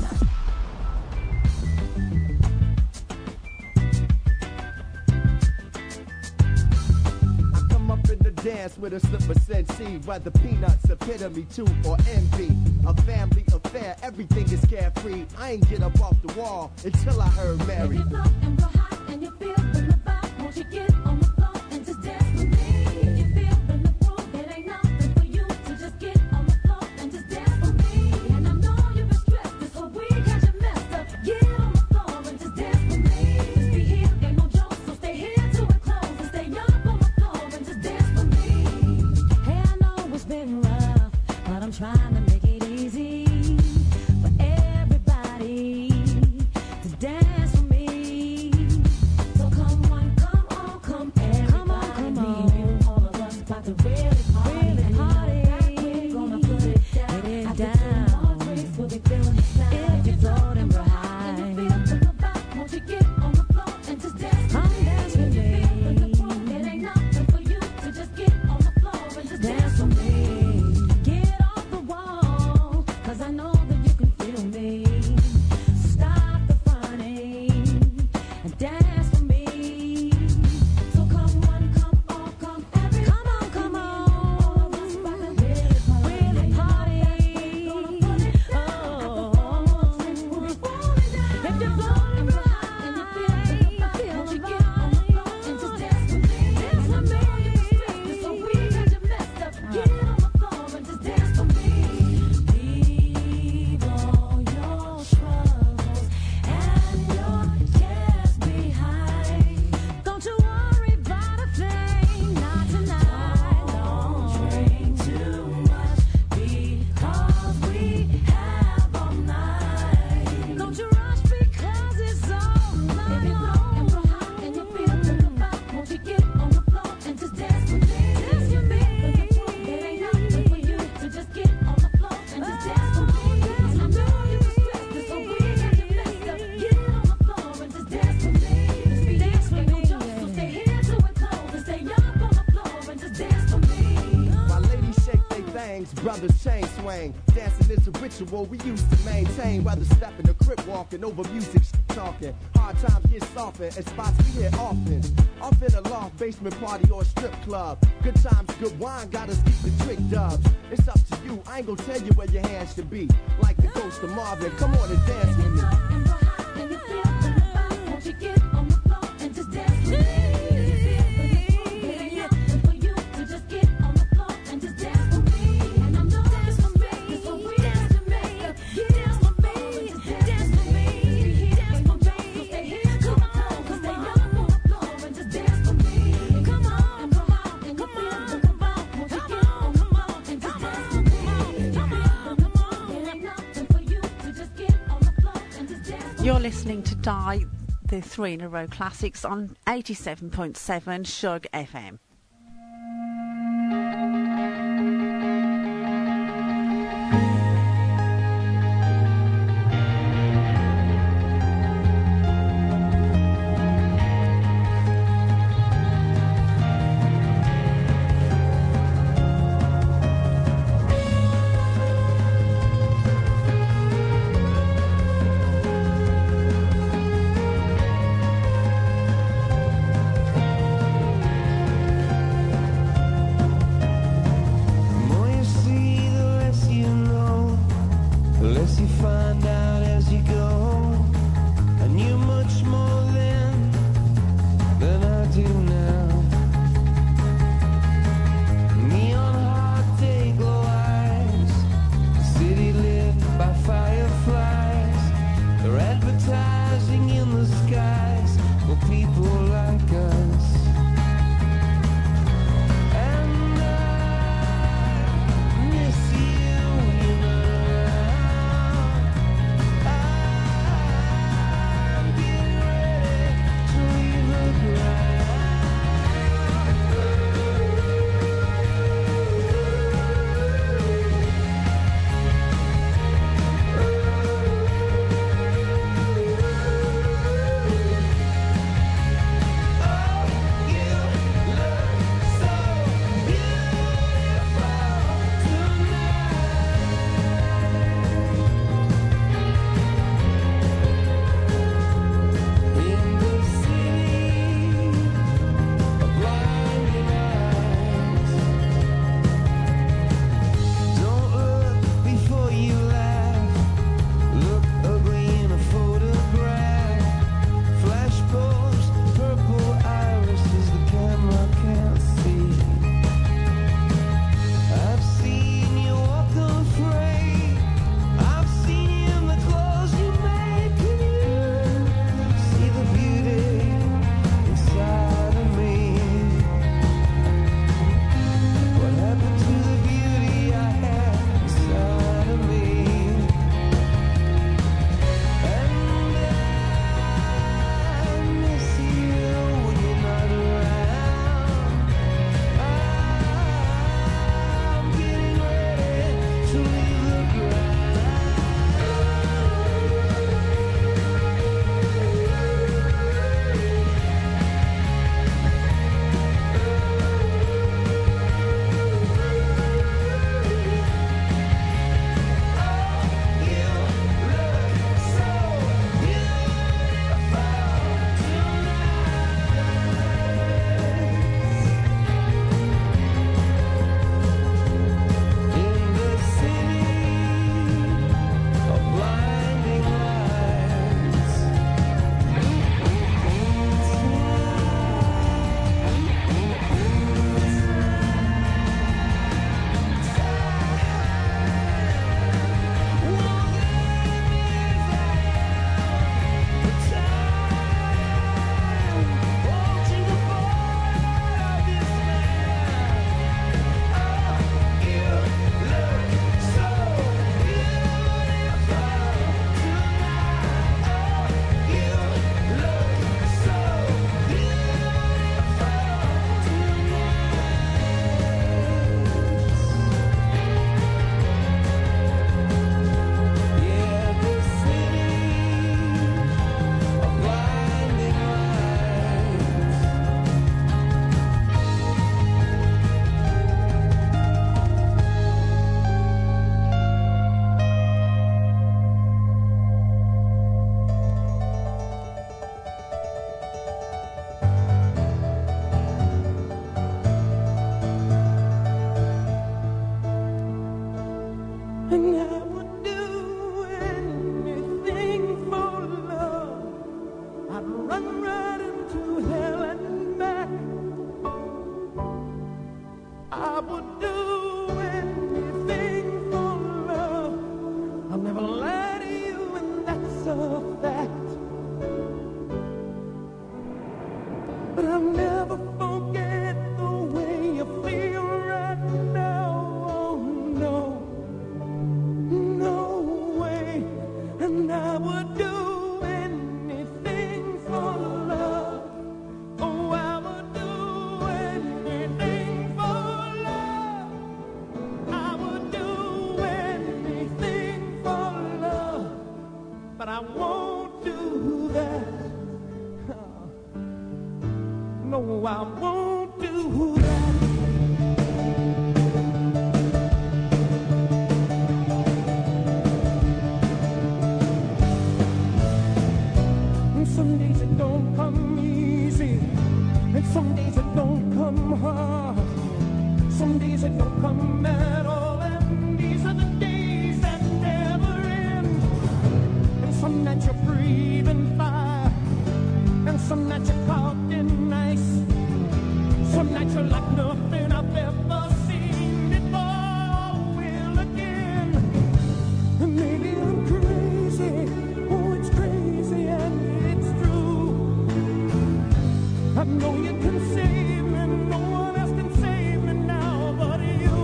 I come up in the dance with a slip of Sensi, whether peanuts, epitome, two, or envy. A family affair, everything is carefree. I ain't get up off the wall until I heard Mary. And you feel from the back, won't you get on the floor and just dance with me? If you feel from the groove, it ain't nothing for you to just get on the floor and just dance with me. And I know you've been stressed this whole week, had you messed up. Get on the floor and just dance with me. Just be here, ain't no joke, so stay here till it closes. And stay up on the floor and just dance with me. Hey, I know it's been rough, but I'm trying to make it easy for everybody to dance with me. So come on, everybody. Come on. Me and you, all of us, about to really party. And you know that we're gonna put it down. After 2 more drinks, we'll be feeling the sound. If you're floating behind, and you feel from the back, won't you get on the floor and just dance with me? Dance with me. If you feel from the groove, it ain't nothing for you to just get on the floor and just dance with me. Get off the wall, 'cause I know that you can feel me. Stop the fronting and dance with me. So come on, everybody. Come on. All of us about to really party. Oh, if you're floating right and you feel won't you get on the floor and just dance with me? Dance with me. This whole week had you messed up. Get on the floor and just dance with me. Leave all your troubles and your cares behind. Don't you worry about a thing, not tonight. Don't drink too much because we have all night. Don't you rush because it's all night. If you're blowing real hot and you feel from the back, won't you get on the floor and just dance with me? Dance with me. It ain't nothing for you to just get on the floor and just dance with me. And I know you were stressed this whole week and you messed up. Get on the floor and just dance with me. Just be dance with me. So stay here till it closes and stay up on the floor and just dance with me. My ladies shake they things, brothers chain swing. Dancing is a ritual we used to maintain. Whether stepping the crib walking over music talking. Hard times get softened and spots we hit often. Off in a loft, basement party or strip club. Good times, good wine, got us keep the trick dubs. It's up to you, I ain't gonna tell you where your hands should be. Like the ghost of Marvin, come on and dance with me. And you feel from the back, won't you get on the floor and just dance with me? It ain't nothing for you to just get on the floor and just dance with me. And I know dance with me. This whole week dance with me. Dance with me. Dance with me. Dance with me. So stay here till the floor, 'cause stay up on the floor and just dance with me. Come on, and you feel from the back, won't you get on the floor and just dance with me? It ain't nothing for you to just get on the floor and just dance with me. You're listening to Die, the 3 in a row classics on 87.7 Shug FM. won't do that. No, I won't do that. And some days it don't come easy, and some days it don't come hard. Some days it don't come at all, and these are the days that never end. And some nights you're breathing fire, and some nights you're caught in ice. Some nights you're like nothing I've ever seen before. Will again, and maybe I'm crazy. Oh, it's crazy and it's true. I know you can save me, no one else can save me now but you.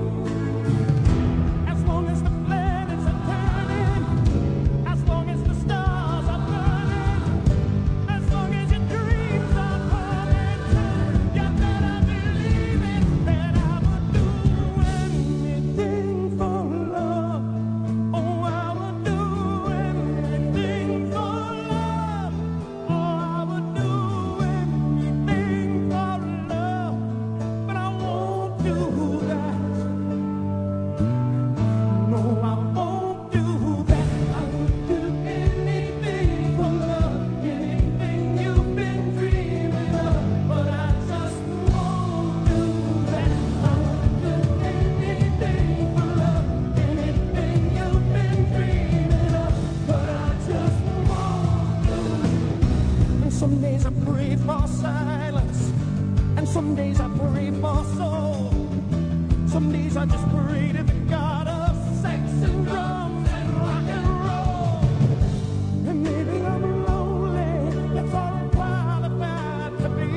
As long as the planets are turning, as long as the stars are burning, as long as your dreams are coming true, you better believe it, that I would do anything for love. Oh, I would do anything for love. Oh, I would do anything for love. But I won't do that. No, I won't do that. I would do anything for love, anything you've been dreaming of. But I just won't do that. I would do anything for love, anything you've been dreaming of. But I just won't do it. And some days I pray for silence, and some days I pray for soul. Some days I just pray to the God of sex and drums and rock and roll. And maybe I'm lonely, that's all I'm qualified to be.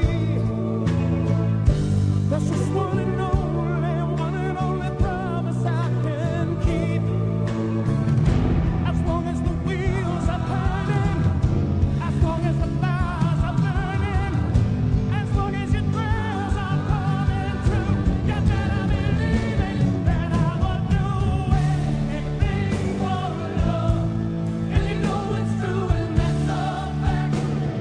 That's just one and only promise I can keep. As long as the wheels are turning, as long as the fires are burning, as long as your prayers are coming true, you better believe it, that I will do anything for love. And you know it's true, and that's a fact.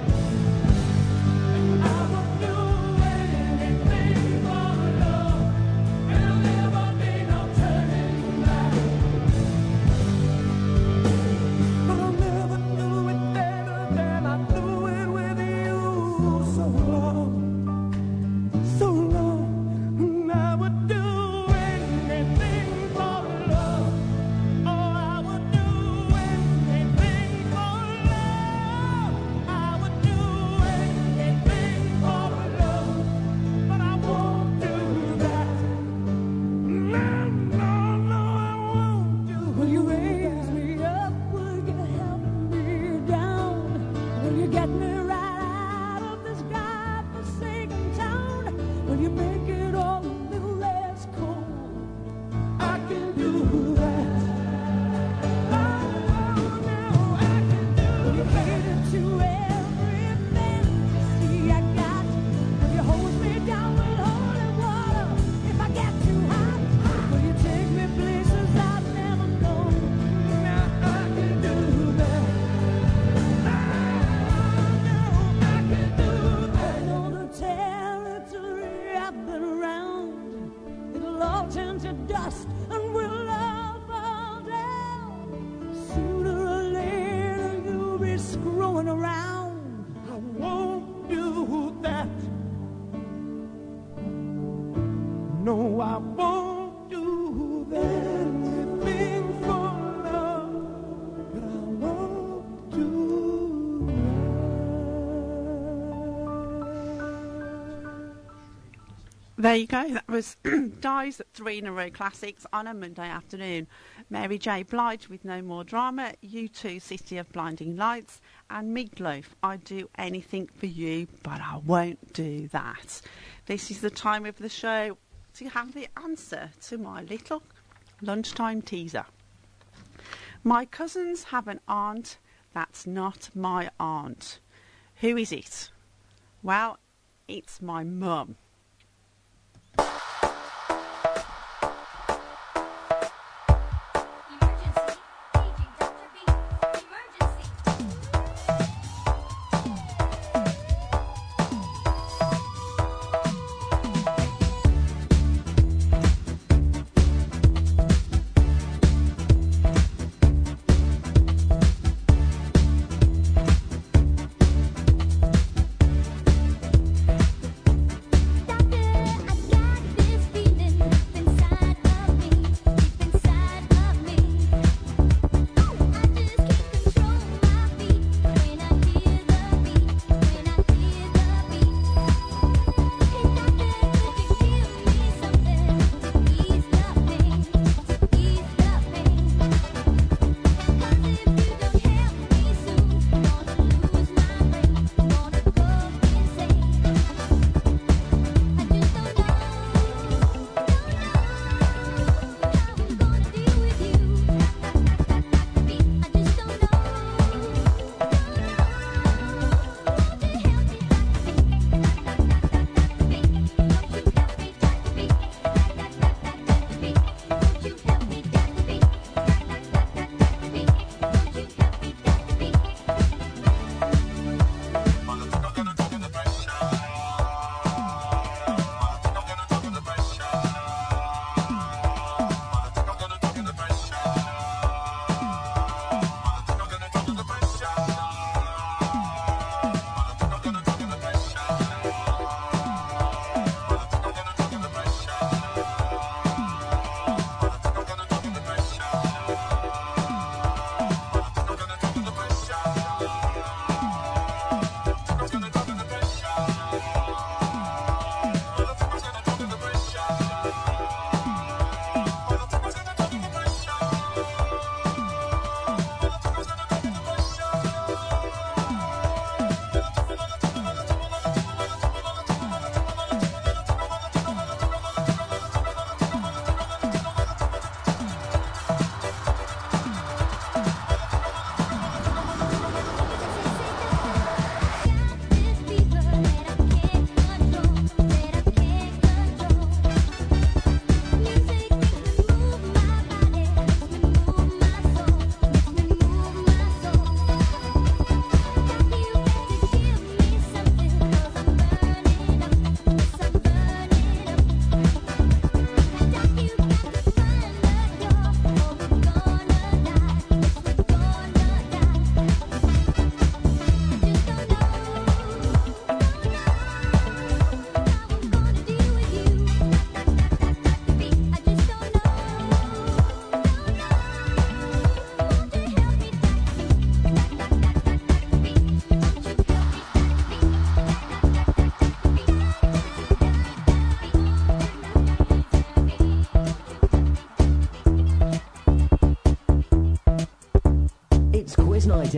I will do anything for love, and there'll never be no turning back. But I'll never do it better than I do it with you. So long, and I would do anything for love. Oh, I would do anything for love. I would do anything for love, but I won't do that. No, I won't do. Will you raise me up? Will you help me down? Will you get me right out of this godforsaken town? Will you make it all a little less cold? I can do that. Oh, now I can do that. Will you cater to every fantasy I got? Will you hose me down with holy water if I get too hot? Will you take me places I've never known? Now I can do that. Oh, now I can do that. I know the territory I've been around. It'll all turn to dust and we'll all fall down. Sooner or later you'll be screwing around. I won't do that. No, I won't do that. Anything for love, but I won't do There you go. That was Dies 3 in a row classics on a Monday afternoon. Mary J. Blige with No More Drama, U2 City of Blinding Lights, and Meatloaf, I'd do anything for you, but I won't do that. This is the time of the show to have the answer to my little lunchtime teaser. My cousins have an aunt that's not my aunt. Who is it? Well, it's my mum.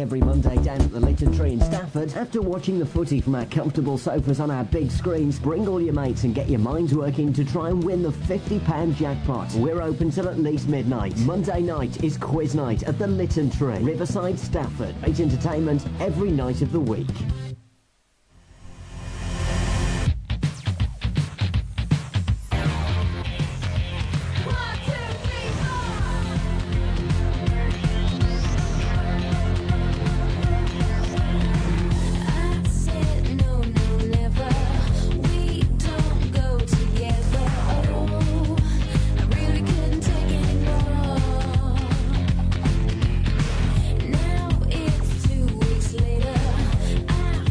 every Monday down at the Lytton Tree in Stafford. After watching the footy from our comfortable sofas on our big screens, bring all your mates and get your minds working to try and win the £50 jackpot. We're open till at least midnight. Monday night is quiz night at the Lytton Tree, Riverside, Stafford. Great entertainment every night of the week. Now it's 2 weeks later.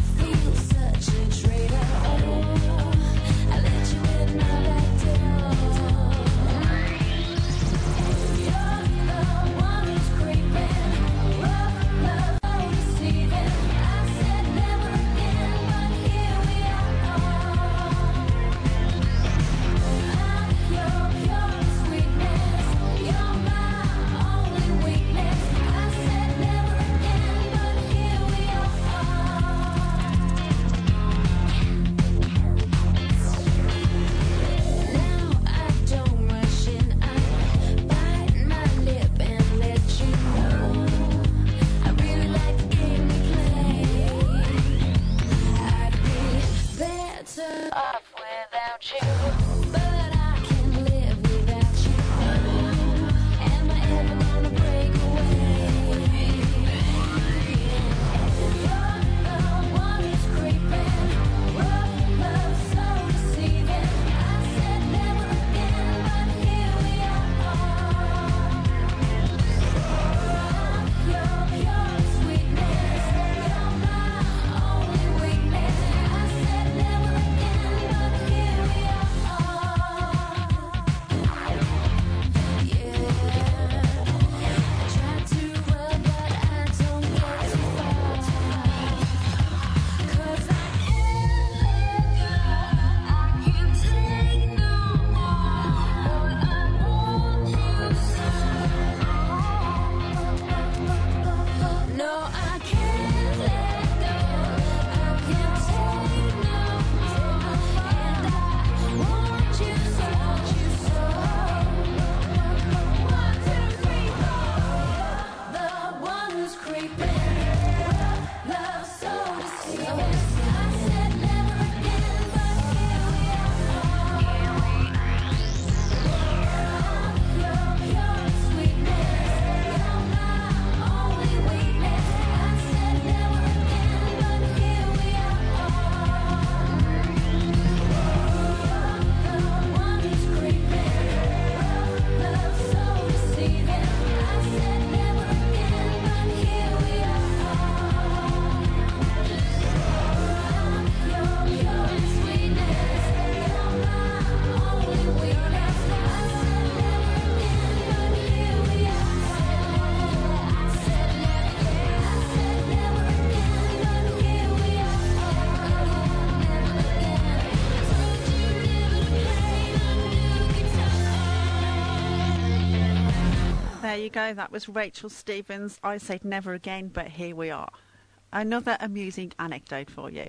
There you go, that was Rachel Stevens. I said never again, but here we are. Another amusing anecdote for you.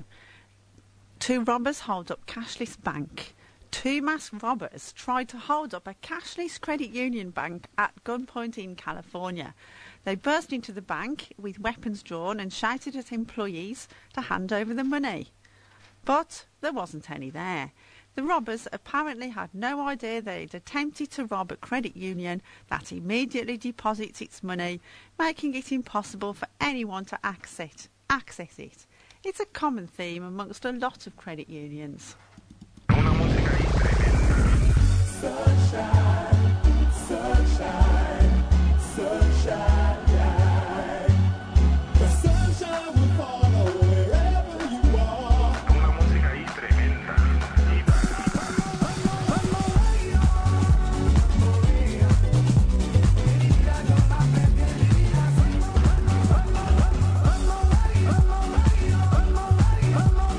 2 robbers hold up cashless bank. 2 masked robbers tried to hold up a cashless credit union bank at gunpoint in California. They burst into the bank with weapons drawn and shouted at employees to hand over the money. But there wasn't any there. The robbers apparently had no idea they'd attempted to rob a credit union that immediately deposits its money, making it impossible for anyone to access it. It's a common theme amongst a lot of credit unions. Sunshine, sunshine, sunshine, yeah. The sunshine will follow wherever you are. Una música ahí tremenda.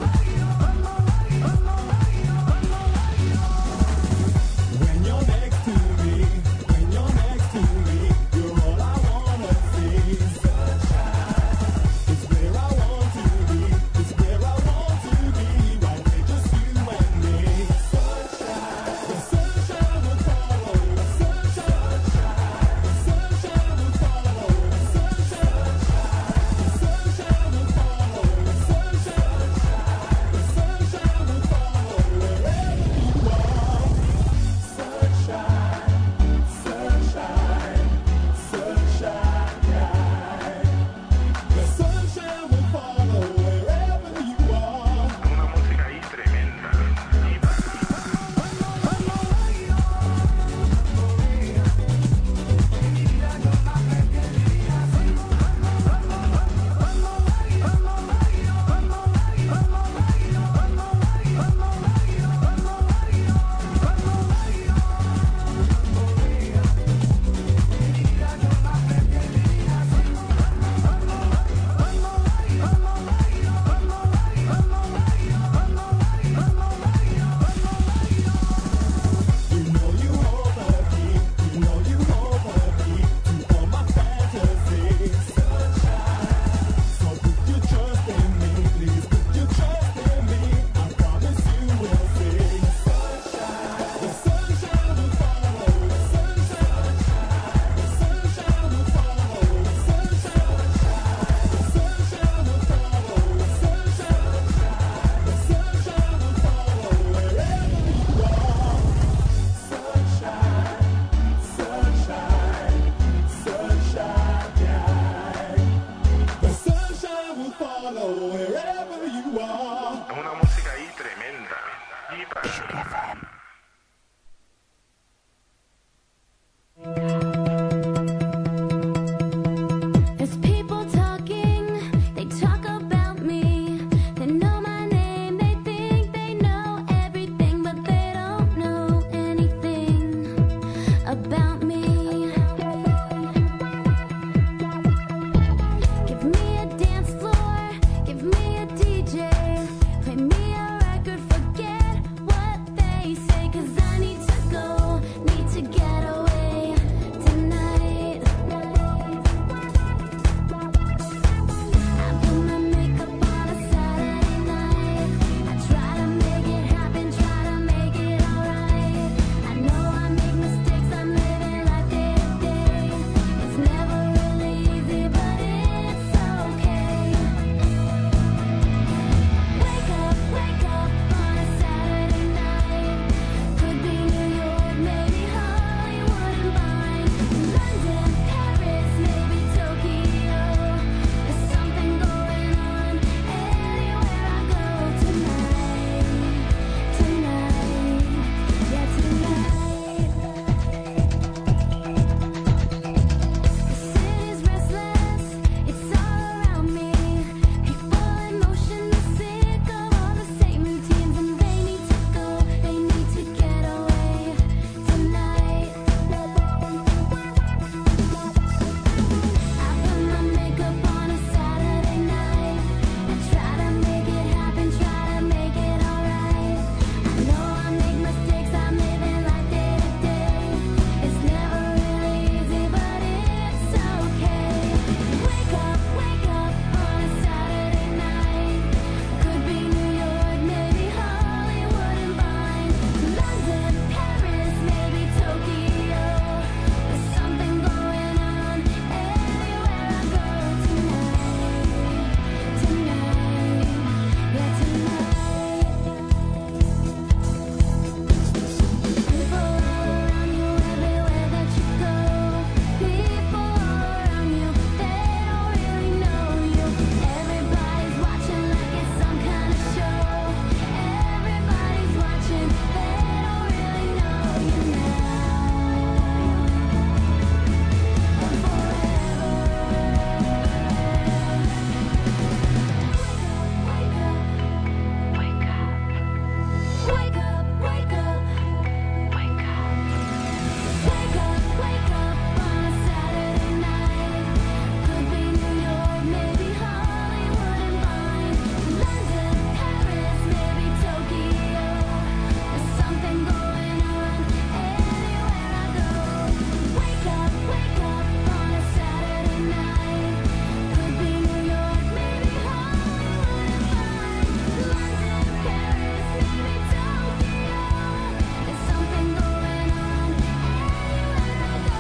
When you're next to hello, wherever you are. Es una música ahí tremenda. Y para... There's people talking, they talk about me. They know my name, they think they know everything, but they don't know anything about me. Give me a dance floor, give me a DJ, play me a record, forget what they say, 'cause I need to go, need to get away tonight. I put my makeup on a Saturday night. I try to make it happen, try to make it alright. I know I make mistakes, I'm living life day to day. It's never really easy, but it's okay. Wake up on a Saturday night. Could be New York, maybe Hollywood and Vine, London, Paris, maybe Tokyo. There's something going on anywhere I go tonight, yeah tonight. The city's restless, it's all around me. People in motion, sick of all the same routines, and they need to go, they need to get away tonight. I put my makeup on a Saturday night. I try to make it happen, try to make it alright. I know I make mistakes, I'm living life day to day. It's never really easy, but it's okay. Wake up on a Saturday night. Could be New York, maybe Hollywood and Vine, London, Paris, maybe Tokyo. There's something going on anywhere I go tonight, yeah tonight. People all around you, everywhere that you go. People all around you, they don't really know you. Everybody's watching like it's some kind of show. Everybody's watching, they don't really know you now. And forever. Wake up, wake up, wake up. Wake up on a Saturday night. Could be New York, maybe Hollywood and Vine, London, Paris, maybe Tokyo. There's something going on anywhere I go. Wake up on a Saturday night. Could be New York, maybe Hollywood and Vine, London, Paris, maybe Tokyo. There's something going on anywhere I go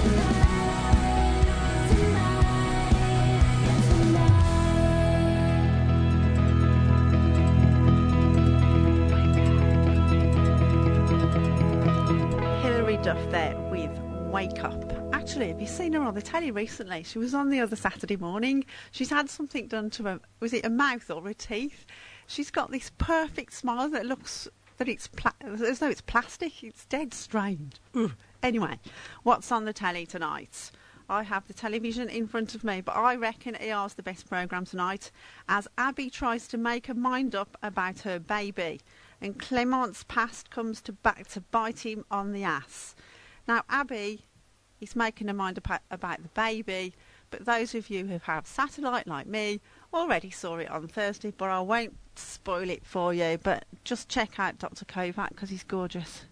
Hilary Duff there with Wake Up. Actually, have you seen her on the telly recently? She was on the other Saturday morning. She's had something done to her, was it a mouth or her teeth? She's got this perfect smile that looks that it's as though it's plastic. It's dead strange. Ugh. Anyway, what's on the telly tonight? I have the television in front of me, but I reckon ER's the best programme tonight as Abby tries to make her mind up about her baby and Clement's past comes back to bite him on the ass. Now, Abby is making her mind up about the baby, but those of you who have satellite like me already saw it on Thursday, but I won't spoil it for you, but just check out Dr. Kovac because he's gorgeous.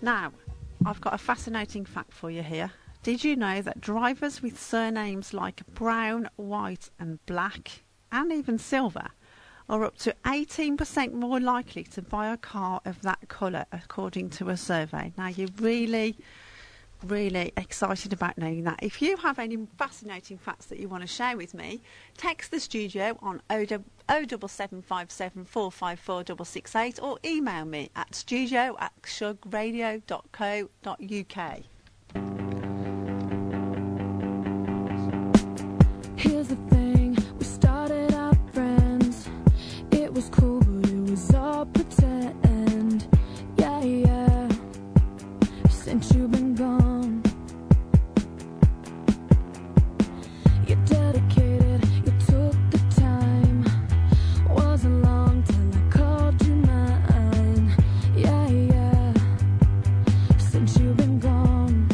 Now, I've got a fascinating fact for you here. Did you know that drivers with surnames like Brown, White and Black, and even Silver, are up to 18% more likely to buy a car of that colour, according to a survey? Now, you're really excited about knowing that. If you have any fascinating facts that you want to share with me, text the studio on 07757 454 668 or email me at studio@shugradio.co.uk. Here's the thing, we started out friends. It was cool, but it was all pretend. Yeah, yeah. Since you've been gone, you're dedicated, you took the time. Wasn't long till I called you mine. Yeah, yeah. Since you've been gone,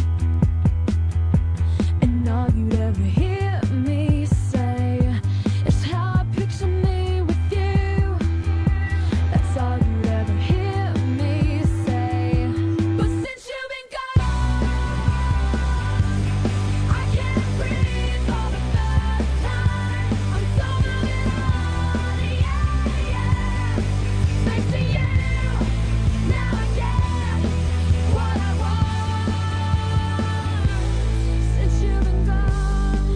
and all you'd ever hear me say is how I picture me with you. That's all you'd ever hear me say. But since you've been gone, I can't breathe for the first time. I'm so moving on, yeah, yeah. Thanks to you, now I get what I want. Since you've been gone,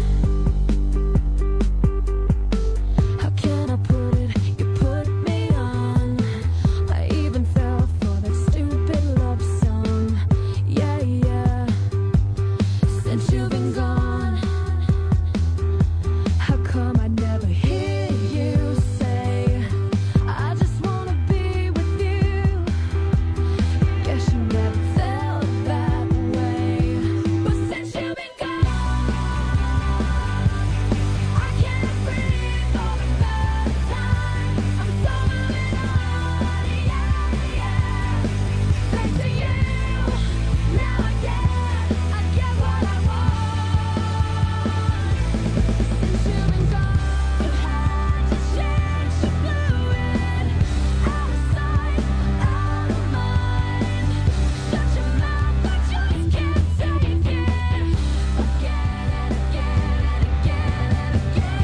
how can I put it? You put me on. I even fell for that stupid love song. Yeah, yeah. Since you've been gone, how come I never hear you say, I just wanna be with you? Guess you never felt that way. But since you've been gone, I can't breathe for the first time. I'm so moving on, yeah, yeah. Thanks to you, now I get what I want. Since you've been gone, you had to change, you blew it. Out of sight, out of mind. Shut your mouth, I just can't take it. Again and again and again and again.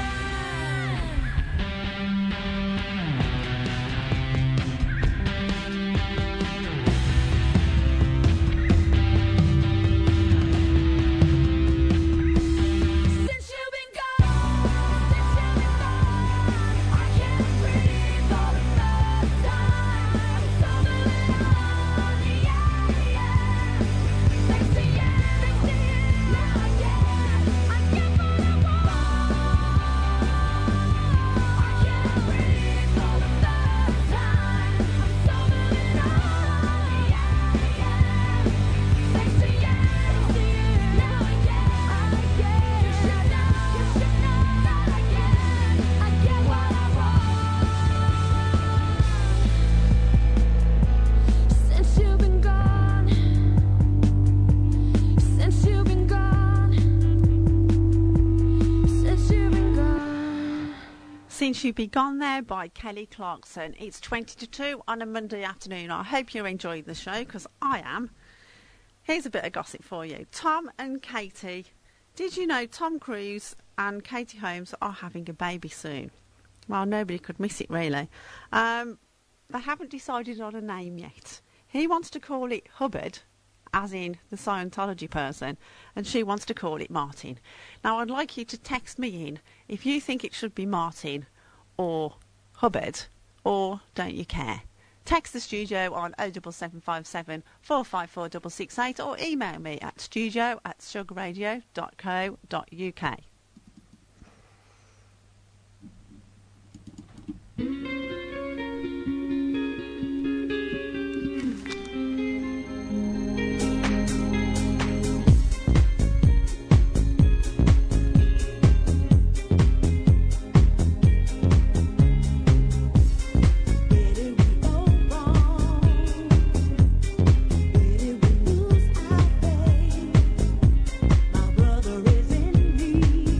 Since you've been gone, I can't breathe for the first time. I'm so moving on, yeah, yeah. Thanks to you, now I get what I want. I can't breathe for the first time. I'm so moving on, yeah, yeah. Thanks to you, now I get. You should know that I get what I want. Since you've been gone, since you've been gone, since you've been gone. Since You Be Gone there by Kelly Clarkson. It's 20 to 2 on a Monday afternoon. I hope you're enjoying the show, because I am. Here's a bit of gossip for you. Tom and Katie. Did you know Tom Cruise and Katie Holmes are having a baby soon? Well, nobody could miss it, really. They haven't decided on a name yet. He wants to call it Hubbard, as in the Scientology person, and she wants to call it Martin. Now, I'd like you to text me in if you think it should be Martin or Hubbard, or don't you care. Text the studio on 07757 454 668 or email me at studio@sugradio.co.uk. My brother is in me.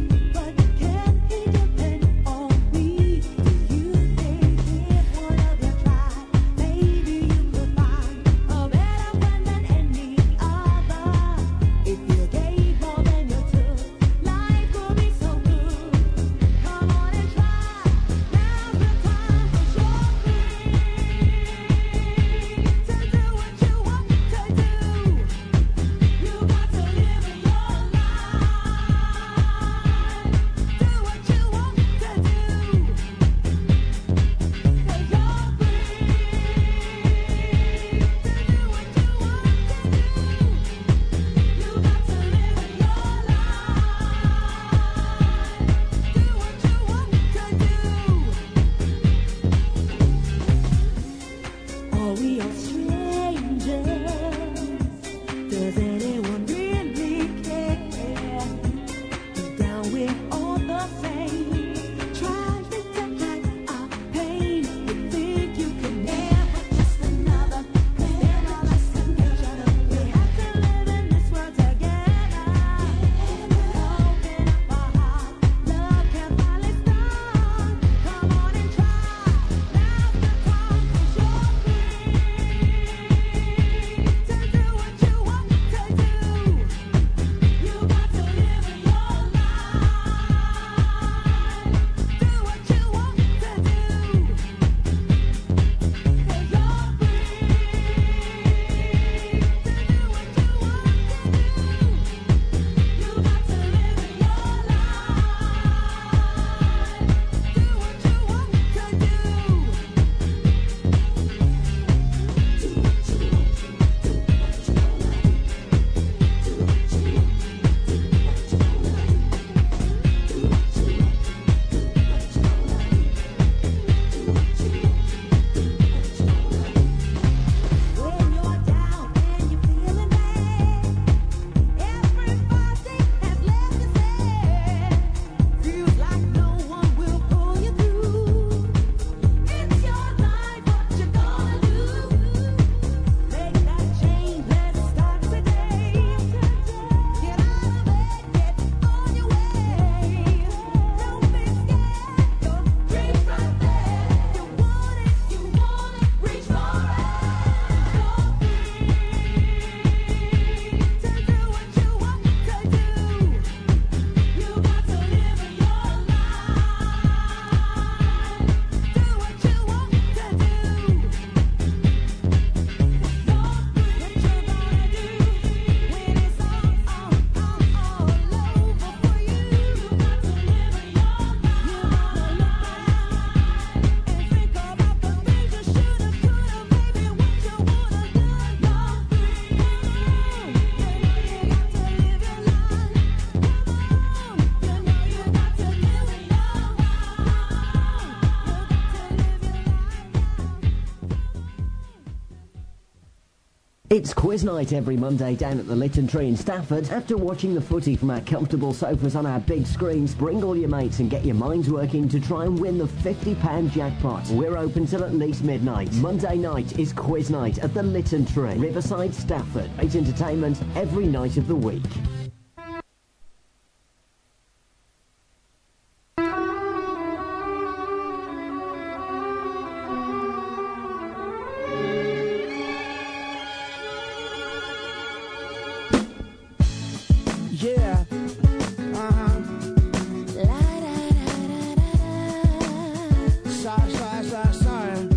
It's quiz night every Monday down at the Lytton Tree in Stafford. After watching the footy from our comfortable sofas on our big screens, bring all your mates and get your minds working to try and win the £50 jackpot. We're open till at least midnight. Monday night is quiz night at the Lytton Tree, Riverside, Stafford. Great entertainment every night of the week. Yeah. Sorry.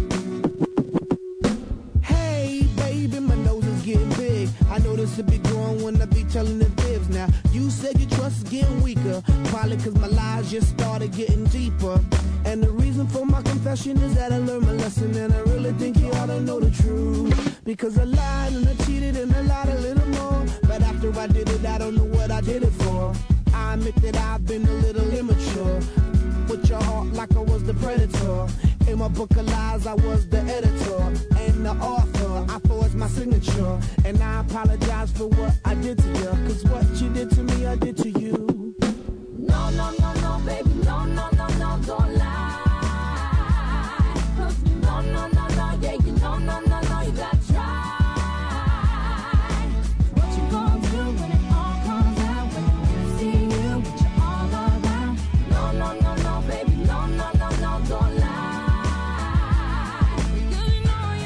Hey, baby, my nose is getting big. I know this will be growing when I be telling the fibs. Now, you said your trust is getting weaker. Probably cause my lies just started getting deeper. And the reason for my confession is that I learned my lesson. And I really think you ought to know the truth. Because I lied and I cheated and I lied a little more. But after I did it, I don't know what I did it for. I admit that I've been a little immature. With your heart like I was the predator. In my book of lies, I was the editor and the author. I forged my signature. And I apologize for what I did to you. Cause what you did to me, I did to you. No, no, no, no, baby, no, no, no, no, don't lie. No, no, no, no, yeah, you know, no, no, no, you gotta try. What you gonna do when it all comes out? When you see you, when you're all around. No, no, no, no, baby, no, no, no, no, don't lie. Because you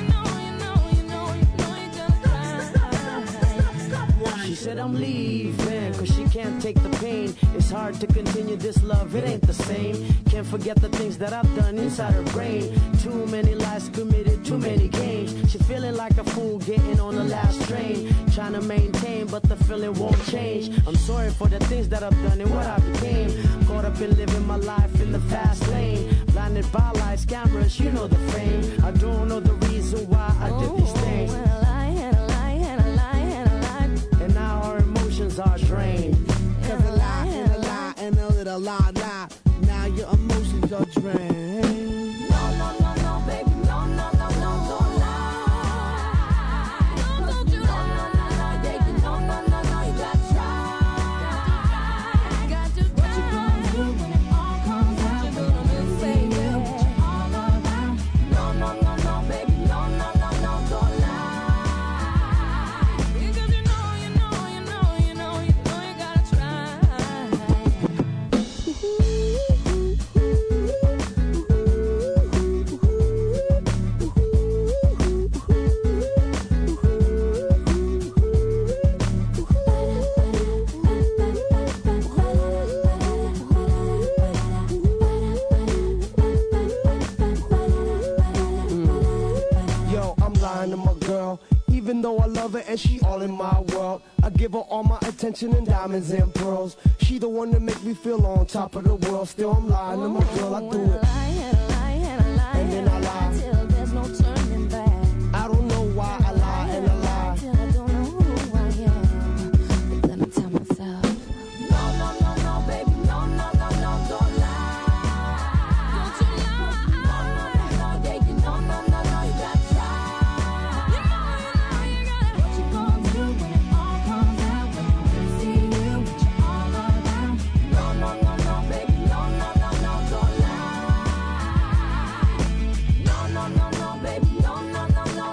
just She said I'm leaving, cause she can't take the pain. It's hard to continue this love, it ain't the same. Can't forget the things that I've done inside her brain. Too many lies committed, too many games. She's feeling like a fool getting on the last train. Trying to maintain, but the feeling won't change. I'm sorry for the things that I've done and what I became. Caught up in living my life in the fast lane. Blinded by lights, cameras, you know the fame. I don't know the reason why I did these things. And now our emotions are drained. Cause a lie and a lie and a little lie. Now your emotions are drained. no, no, no, no, baby, no, no, no, no, don't lie. No, don't you lie. No, no, no, yeah, you know, no, no, no, you gotta try. What you gonna do when it all comes out? When you see you, when you're all around. No, no, no, no, baby, no, no, no, no, don't lie. Because you know, you gotta try. Yo, I'm lying to my girl. Even though I love her and she all in my world, I give her all my attention and diamonds and pearls. She the one that make me feel on top of the world. Still I'm lying to my girl, I do it. And then I lie. Till there's no turning back. I don't know why I lie and I lie. Till I don't know who I am. But then I tell myself, no, no, no, no, baby, no, no, no, no, don't lie. Don't you lie. No, no, no, no, yeah, you know, no, no, no, you gotta try. You gotta. What you gonna do when it all comes out? When you see you, when you're all around. No, no, no, no, baby, no, no, no, no, don't lie. No, no, no, no, baby, no, no, no, no.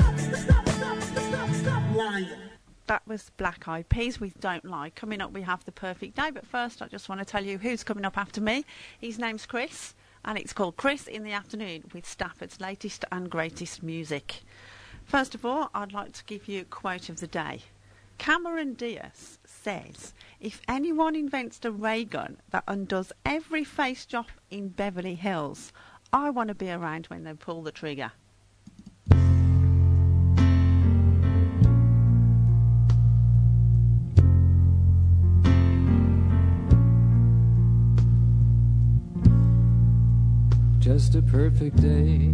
Stop lying. That was Black Eyed Peas with Don't Lie. Coming up, we have The Perfect Day. But first, I just want to tell you who's coming up after me. His name's Chris, and it's called Chris in the Afternoon with Stafford's latest and greatest music. First of all, I'd like to give you a quote of the day. Cameron Diaz says, if anyone invents a ray gun that undoes every face job in Beverly Hills, I want to be around when they pull the trigger. Just a perfect day.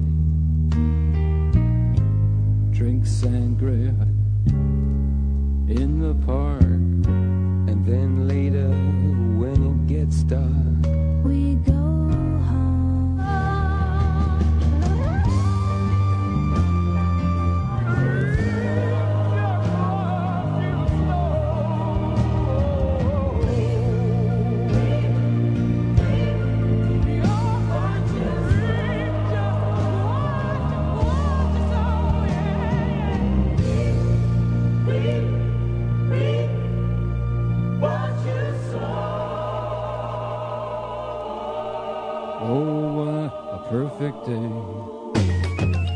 Drink sangria in the park, and then later when it gets dark, We go home. Oh, what a perfect day.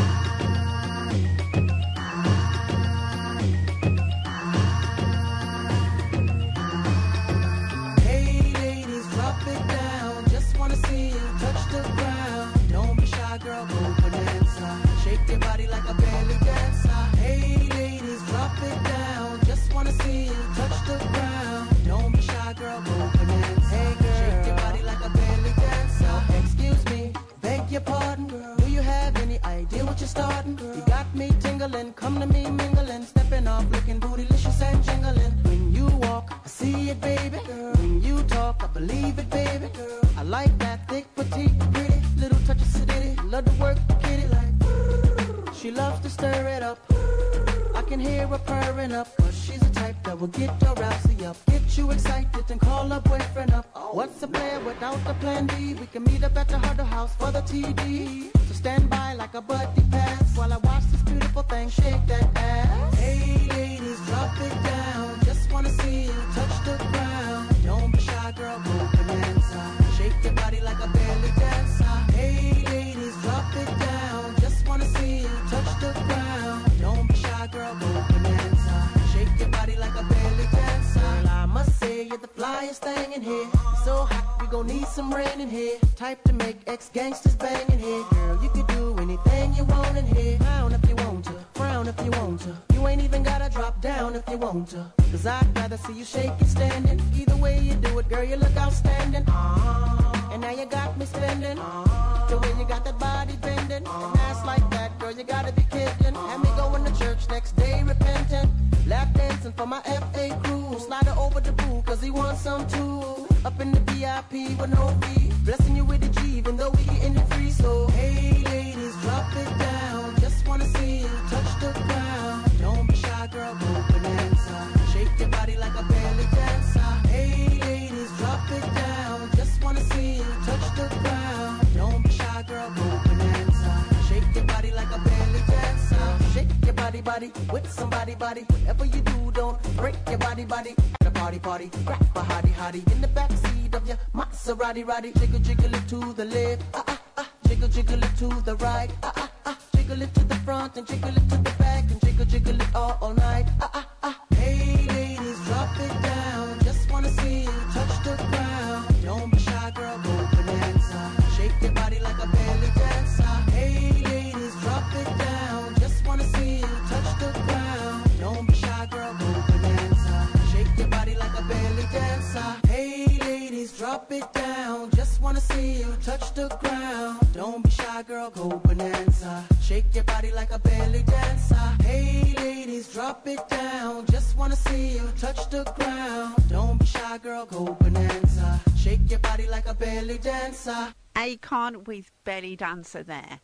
Hey ladies, drop it down. Just wanna see you touch the ground. Don't be shy, girl, go bonanza. Shake your body like a belly dancer. Hey ladies, drop it down. Just wanna see you touch the ground. Don't be shy, girl, go bonanza. Hey girl, shake your body like a belly dancer. Excuse me, beg your pardon, girl. Do you have any idea what you're starting, girl? You got me tingling, come to me mingling, stepping off, looking bootylicious and jingling. When you walk, I see it, baby girl. When you talk, I believe it, baby girl. I like that thick, petite, pretty, little touch of sedity. Love to work the kitty like. She loves to stir it up. I can hear her purring up, cause she's the type that will get your rousey up. Get you excited and call her boyfriend up. What's a plan without a plan B? We can meet up at the Huddle House for the TD. So stand by like a buddy pass while I watch this beautiful thing shake that ass. Hey ladies, drop it down. Just wanna see you touch the ground. Don't be shy, girl, go bonanza. Shake your body like a belly dancer. Hey ladies, drop it down. Just wanna see you touch the ground. Don't be shy, girl, go bonanza. Shake your body like a belly dancer. Girl, I must say you're the flyest thing in here. So hot, we gon' need some rain in here. Type to make ex-gangsters bang in here. Girl, you could do anything you want in here. Frown if you want to, frown if you want to. You ain't even gotta drop down if you want to. Cause I'd rather see you shake it standing. Either way you do it, girl, you look outstanding. And now you got me spending. The way you got that body bending. And ass like that, girl, you gotta be kidding. Have me going to church next day repentant. Lap dancing for my FA crew. Slide her over the boo, cause he wants some too. Up in the VIP with no fee. Blessing you with a G, even though we getting it free. So, hey ladies, drop it down. Just wanna see you touch the ground. Don't be shy, girl, go bonanza. Shake your body like a belly dancer. Hey ladies, drop it down. Just wanna see you touch the ground. Don't be shy, girl, go bonanza. Shake your body like a belly dancer. Shake your body with somebody body. Whatever you do, don't break your body. At a party, grab a hottie in the backseat of your Maserati. Jiggle it to the left, jiggle it to the right, jiggle it to the front and jiggle it to the back and jiggle it all night. Hey ladies, drop it down. Just wanna see you touch the ground. Don't be shy, girl, go bonanza. Shake your body like a belly dancer. Hey ladies, drop it down. Just wanna see you touch the ground. Don't be shy, girl, go bonanza. Shake your body like a belly dancer. Hey ladies, drop it down. Just wanna see you touch the ground. Don't be shy, girl, go bonanza. Shake your body like a belly dancer. Hey ladies, drop it down. Just wanna see you touch the ground. Don't be shy, girl, go bonanza. Shake your body like a belly dancer. Akon with Belly Dancer there.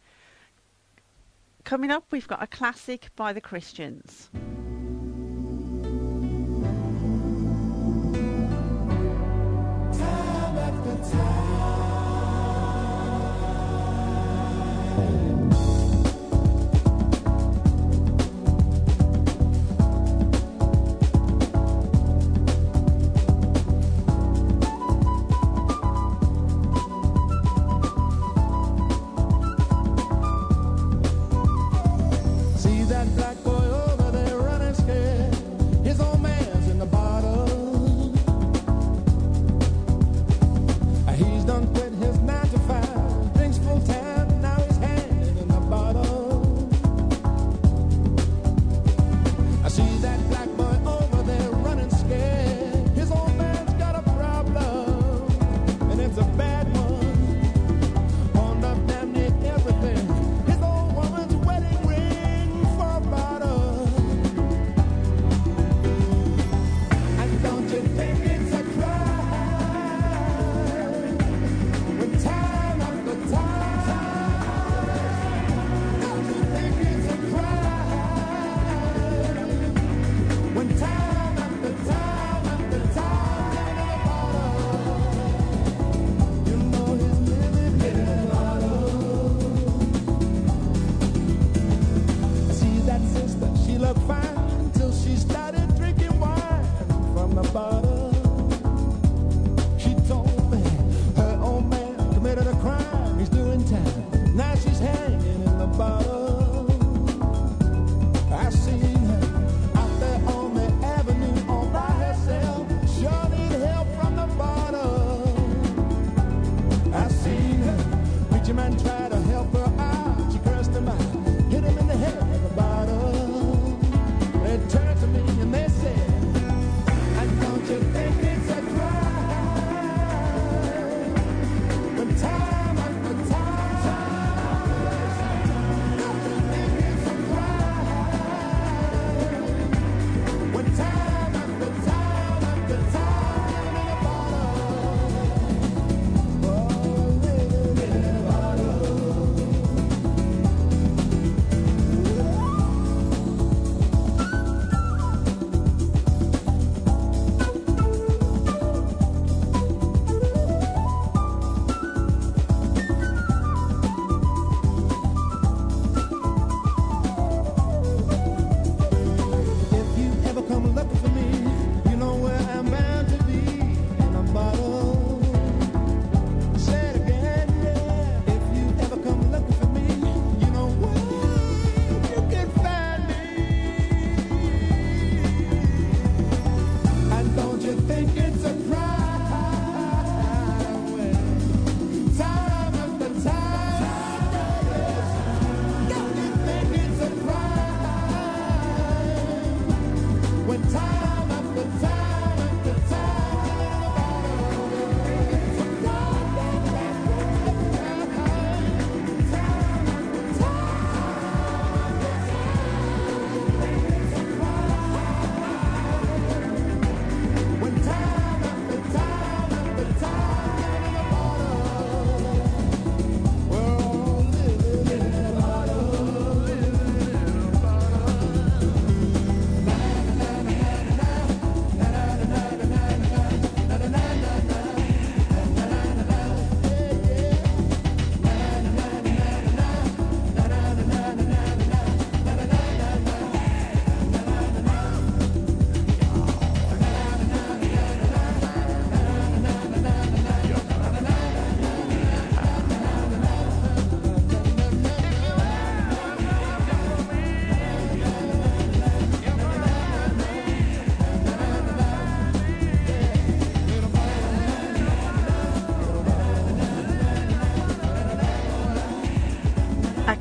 Coming up, we've got a classic by the Christians. Time after time. See that black boy over there running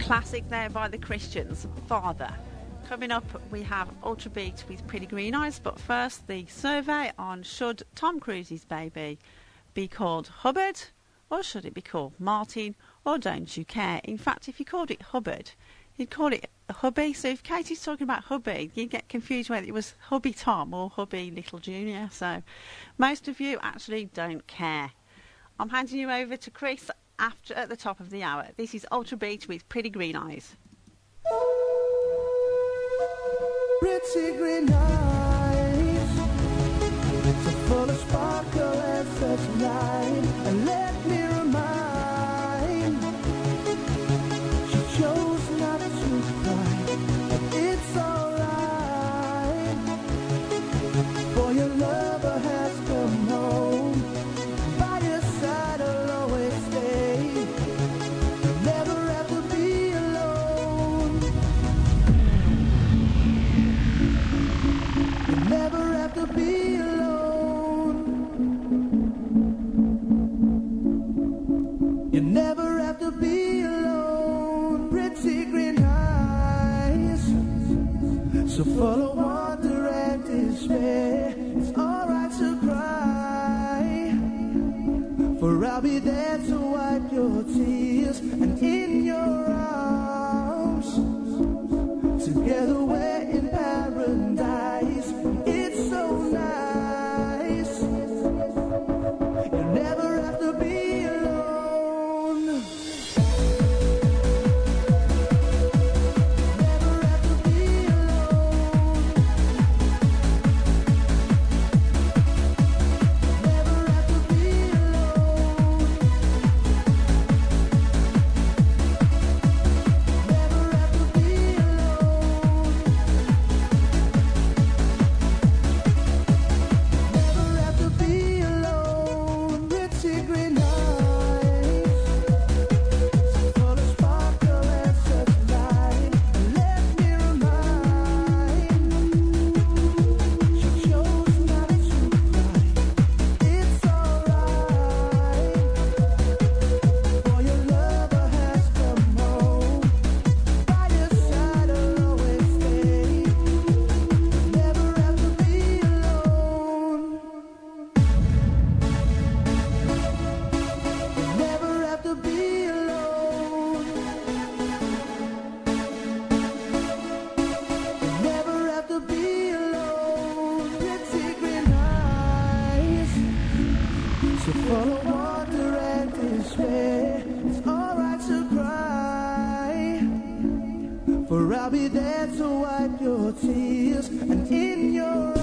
classic there by the Christians, Father. Coming up, we have Ultra Beat with Pretty Green Eyes, but first, the survey on should Tom Cruise's baby be called Hubbard, or should it be called Martin, or Don't You Care? In fact, if you called it Hubbard, you'd call it Hubby. So if Katie's talking about Hubby, you'd get confused whether it was Hubby Tom or Hubby Little Junior. So most of you actually don't care. I'm handing you over to Chris at the top of the hour. This is Ultra Beat with Pretty Green Eyes. Pretty green eyes, so full of sparkle and such light. And let me remind, she chose not to cry, but it's alright. For your lover has come home, by your side I'll always stay. You'll never have to be alone. Never have to be alone. You never have to be alone. Pretty green eyes, so full of wonder and despair. It's alright to cry, for I'll be there to wipe your tears. And in your arms, together we're in paradise. It's so nice. You never have to be alone. Never have to be alone. Never have to be alone. Never have to be alone. Never have to be alone. Pretty green eyes, full of sparkle and such light. Let me remind, she chose not to cry. It's alright, for your lover has come home. By your side I'll always stay. Never have to be alone. Never have to be alone. Never have to be alone. Pretty green eyes, so full of wonder and despair. It's alright to cry, for I'll be there to wipe your tears. And in your